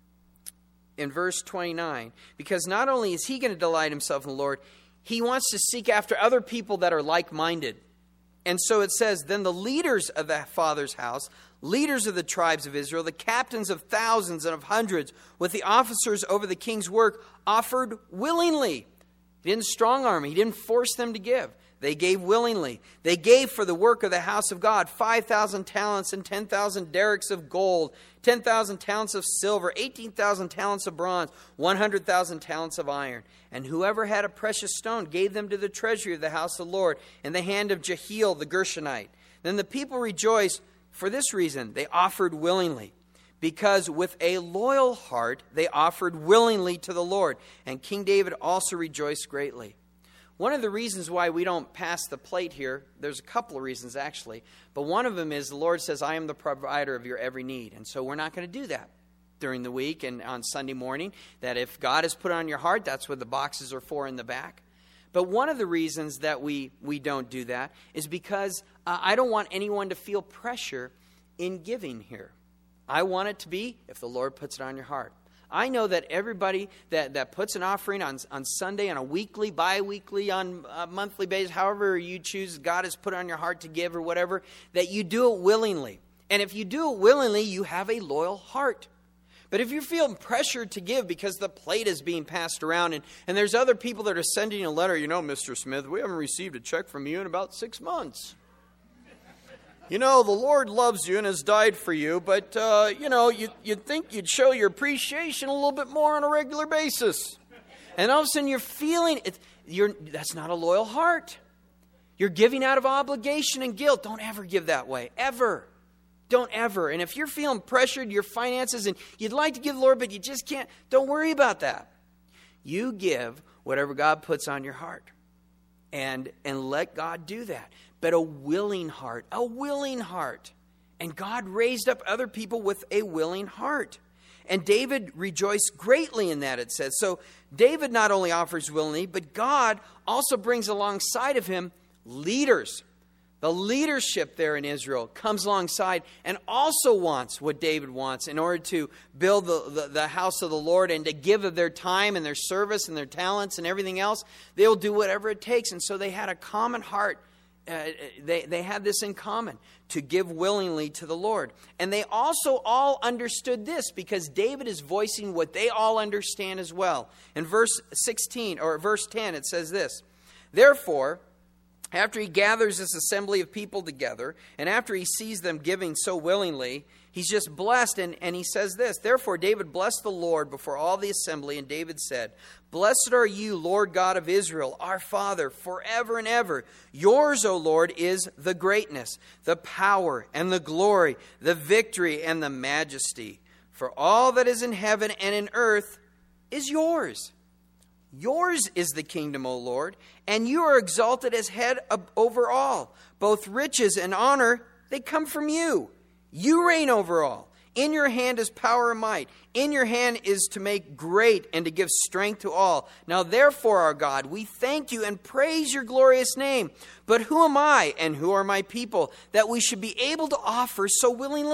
in verse twenty-nine, because not only is he going to delight himself in the Lord, he wants to seek after other people that are like-minded. And so it says, then the leaders of the Father's house, leaders of the tribes of Israel, the captains of thousands and of hundreds, with the officers over the king's work, offered willingly. He didn't strong arm, he didn't force them to give. They gave willingly. They gave for the work of the house of God five thousand talents and ten thousand derricks of gold, ten thousand talents of silver, eighteen thousand talents of bronze, one hundred thousand talents of iron. And whoever had a precious stone gave them to the treasury of the house of the Lord in the hand of Jehiel the Gershonite. Then the people rejoiced for this reason. They offered willingly, because with a loyal heart they offered willingly to the Lord. And King David also rejoiced greatly. One of the reasons why we don't pass the plate here, there's a couple of reasons actually, but one of them is the Lord says, I am the provider of your every need. And so we're not going to do that during the week and on Sunday morning, that if God has put it on your heart, that's what the boxes are for in the back. But one of the reasons that we, we don't do that is because uh, I don't want anyone to feel pressure in giving here. I want it to be if the Lord puts it on your heart. I know that everybody that, that puts an offering on, on Sunday, on a weekly, bi-weekly, on a monthly basis, however you choose, God has put on your heart to give or whatever, that you do it willingly. And if you do it willingly, you have a loyal heart. But if you're feeling pressured to give because the plate is being passed around and, and there's other people that are sending you a letter, you know, Mister Smith, we haven't received a check from you in about six months. You know, the Lord loves you and has died for you, but, uh, you know, you, you'd think you'd show your appreciation a little bit more on a regular basis. And all of a sudden you're feeling it. You're, that's not a loyal heart. You're giving out of obligation and guilt. Don't ever give that way. Ever. Don't ever. And if you're feeling pressured, your finances, and you'd like to give the Lord, but you just can't, don't worry about that. You give whatever God puts on your heart. And, and let God do that. But a willing heart, a willing heart. And God raised up other people with a willing heart. And David rejoiced greatly in that, it says. So David not only offers willingly, but God also brings alongside of him leaders. The leadership there in Israel comes alongside and also wants what David wants in order to build the, the, the house of the Lord and to give of their time and their service and their talents and everything else. They'll do whatever it takes. And so they had a common heart. Uh, they, they had this in common, to give willingly to the Lord. And they also all understood this because David is voicing what they all understand as well. In verse sixteen or verse ten, it says this, therefore, after he gathers this assembly of people together, and after he sees them giving so willingly, he's just blessed. And, and he says this, therefore David blessed the Lord before all the assembly. And David said, blessed are you, Lord God of Israel, our Father, forever and ever. Yours, O Lord, is the greatness, the power, and the glory, the victory, and the majesty. For all that is in heaven and in earth is yours. Yours is the kingdom, O Lord, and you are exalted as head over all. Both riches and honor, they come from you. You reign over all. In your hand is power and might. In your hand is to make great and to give strength to all. Now therefore, our God, we thank you and praise your glorious name. But who am I and who are my people that we should be able to offer so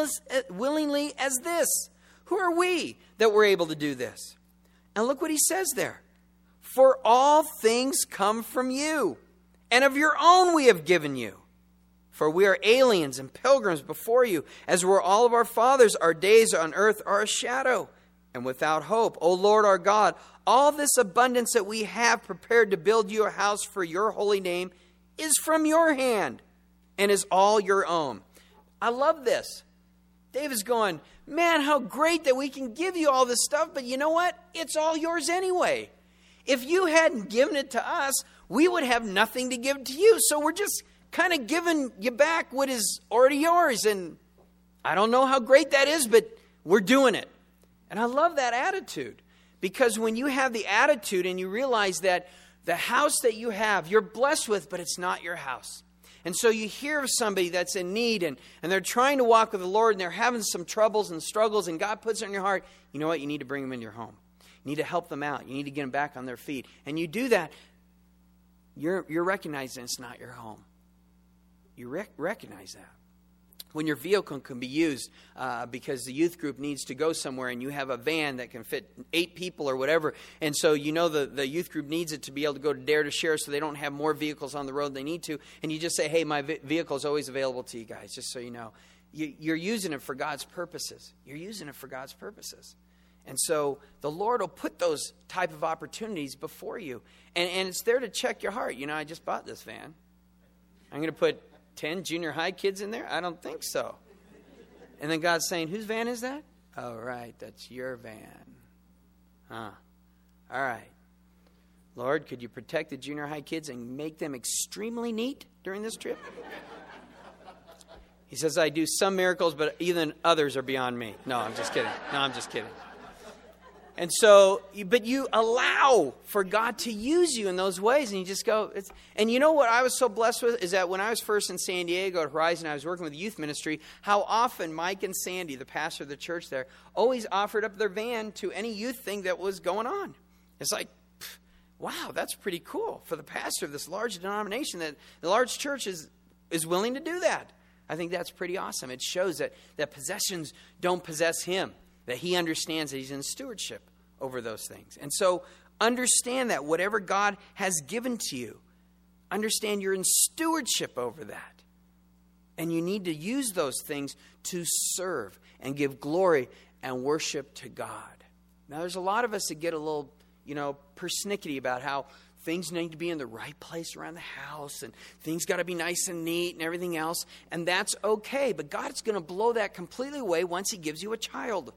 willingly as this? Who are we that we're able to do this? And look what he says there. For all things come from you, and of your own we have given you. For we are aliens and pilgrims before you, as were all of our fathers. Our days on earth are a shadow, and without hope. O Lord our God, all this abundance that we have prepared to build you a house for your holy name is from your hand, and is all your own. I love this. David's going, man, how great that we can give you all this stuff, but you know what? It's all yours anyway. If you hadn't given it to us, we would have nothing to give to you. So we're just kind of giving you back what is already yours. And I don't know how great that is, but we're doing it. And I love that attitude, because when you have the attitude and you realize that the house that you have, you're blessed with, but it's not your house. And so you hear of somebody that's in need and, and they're trying to walk with the Lord and they're having some troubles and struggles, and God puts it in your heart. You know what? You need to bring them into your home. You need to help them out. You need to get them back on their feet. And you do that, you're, you're recognizing it's not your home. You rec- recognize that. When your vehicle can be used uh, because the youth group needs to go somewhere and you have a van that can fit eight people or whatever, and so you know the, the youth group needs it to be able to go to Dare to Share so they don't have more vehicles on the road than they need to, and you just say, hey, my vi- vehicle is always available to you guys, just so you know. You, you're using it for God's purposes. You're using it for God's purposes. And so the Lord will put those type of opportunities before you, and, and it's there to check your heart. You know, I just bought this van. I'm going to put ten junior high kids in there? I don't think so. And then God's saying, whose van is that? Oh, right, that's your van. Huh. All right. Lord, could you protect the junior high kids and make them extremely neat during this trip? He says, I do some miracles, but even others are beyond me. No, I'm just kidding. No, I'm just kidding. And so, but you allow for God to use you in those ways, and you just go. It's, and you know what I was so blessed with is that when I was first in San Diego at Horizon, I was working with the youth ministry, how often Mike and Sandy, the pastor of the church there, always offered up their van to any youth thing that was going on. It's like, wow, that's pretty cool for the pastor of this large denomination, that the large church is, is willing to do that. I think that's pretty awesome. It shows that, that possessions don't possess him, that he understands that he's in stewardship over those things. And so understand that whatever God has given to you, understand you're in stewardship over that. And you need to use those things to serve and give glory and worship to God. Now, there's a lot of us that get a little, you know, persnickety about how things need to be in the right place around the house and things got to be nice and neat and everything else. And that's okay. But God's going to blow that completely away once he gives you a child.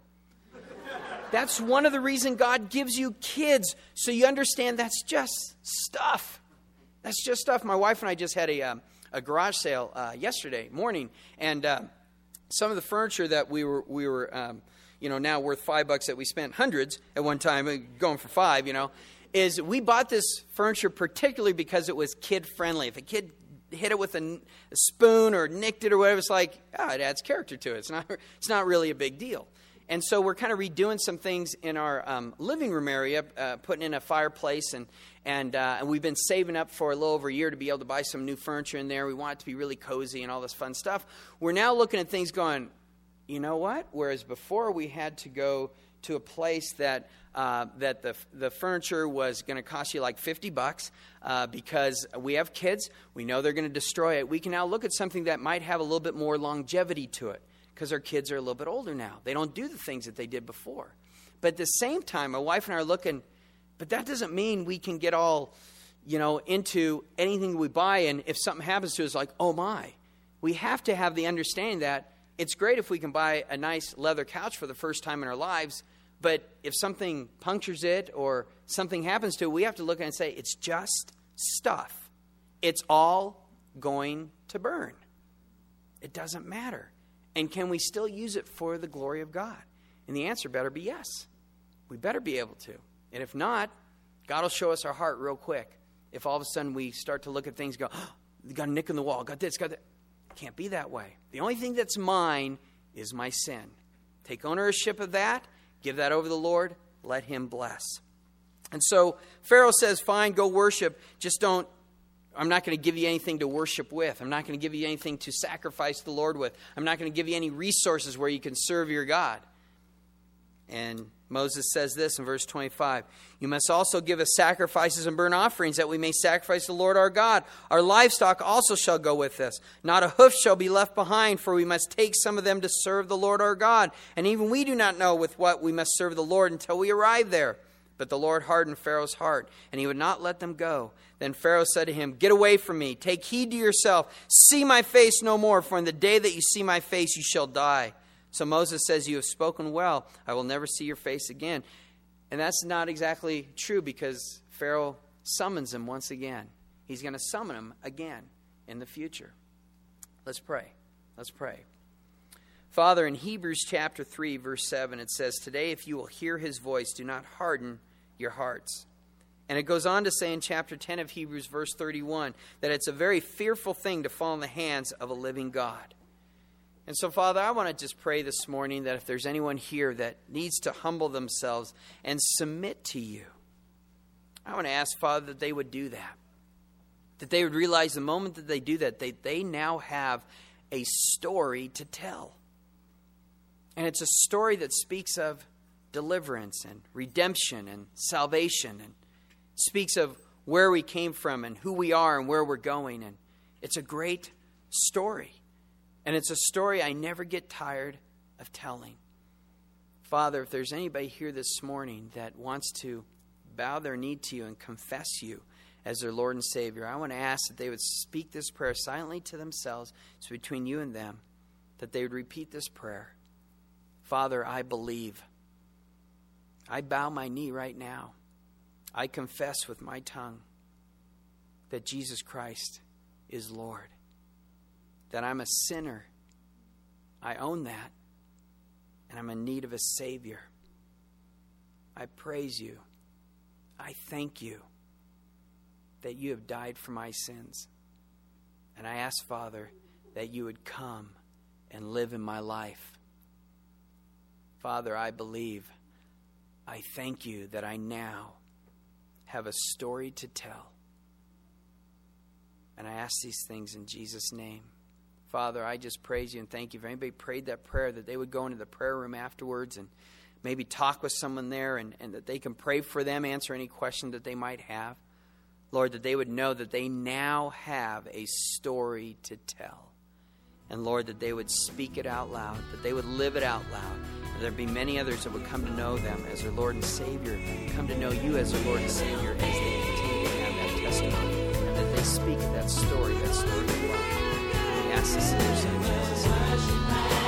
That's one of the reasons God gives you kids, so you understand that's just stuff. That's just stuff. My wife and I just had a um, a garage sale uh, yesterday morning, and uh, some of the furniture that we were we were um, you know now worth five bucks that we spent hundreds at one time, going for five, you know, is we bought this furniture particularly because it was kid friendly. If a kid hit it with a, a spoon or nicked it or whatever, it's like, oh, it adds character to it. It's not it's not really a big deal. And so we're kind of redoing some things in our um, living room area, uh, putting in a fireplace, and and uh, and we've been saving up for a little over a year to be able to buy some new furniture in there. We want it to be really cozy and all this fun stuff. We're now looking at things going, you know what? Whereas before we had to go to a place that uh, that the the furniture was going to cost you like fifty bucks uh, because we have kids. We know they're going to destroy it. We can now look at something that might have a little bit more longevity to it, because our kids are a little bit older now. They don't do the things that they did before. But at the same time, my wife and I are looking, but that doesn't mean we can get all, you know, into anything we buy, and if something happens to us, like, oh my. We have to have the understanding that it's great if we can buy a nice leather couch for the first time in our lives, but if something punctures it or something happens to it, we have to look at it and say, it's just stuff. It's all going to burn. It doesn't matter. And can we still use it for the glory of God? And the answer better be yes. We better be able to. And if not, God will show us our heart real quick. If all of a sudden we start to look at things and go, oh, got a nick in the wall, got this, got that. It can't be that way. The only thing that's mine is my sin. Take ownership of that. Give that over to the Lord. Let him bless. And so Pharaoh says, fine, go worship. Just don't. I'm not going to give you anything to worship with. I'm not going to give you anything to sacrifice the Lord with. I'm not going to give you any resources where you can serve your God. And Moses says this in verse twenty-five. You must also give us sacrifices and burnt offerings that we may sacrifice the Lord our God. Our livestock also shall go with us. Not a hoof shall be left behind, for we must take some of them to serve the Lord our God. And even we do not know with what we must serve the Lord until we arrive there. But the Lord hardened Pharaoh's heart, and he would not let them go. Then Pharaoh said to him, get away from me. Take heed to yourself. See my face no more, for in the day that you see my face, you shall die. So Moses says, you have spoken well. I will never see your face again. And that's not exactly true, because Pharaoh summons him once again. He's going to summon him again in the future. Let's pray. Let's pray. Father, in Hebrews chapter three, verse seven, it says, "Today if you will hear his voice, do not harden your hearts." And it goes on to say in chapter ten of Hebrews, verse thirty-one, that it's a very fearful thing to fall in the hands of a living God. And so, Father, I want to just pray this morning that if there's anyone here that needs to humble themselves and submit to you, I want to ask, Father, that they would do that. That they would realize the moment that they do that, they, they now have a story to tell. And it's a story that speaks of deliverance and redemption and salvation, and speaks of where we came from and who we are and where we're going. And it's a great story. And it's a story I never get tired of telling. Father, if there's anybody here this morning that wants to bow their knee to you and confess you as their Lord and Savior, I want to ask that they would speak this prayer silently to themselves. It's between you and them. That they would repeat this prayer. Father, I believe. I bow my knee right now. I confess with my tongue that Jesus Christ is Lord. That I'm a sinner. I own that. And I'm in need of a Savior. I praise you. I thank you that you have died for my sins. And I ask, Father, that you would come and live in my life. Father, I believe. I thank you that I now have a story to tell. And I ask these things in Jesus' name. Father, I just praise you and thank you. If anybody prayed that prayer, that they would go into the prayer room afterwards and maybe talk with someone there, and, and that they can pray for them, answer any question that they might have. Lord, that they would know that they now have a story to tell. And Lord, that they would speak it out loud, that they would live it out loud. And there'd be many others that would come to know them as their Lord and Savior, come to know you as their Lord and Savior as they continue to have that testimony, and that they speak that story, that story of love. We ask this in your Son, Jesus' name.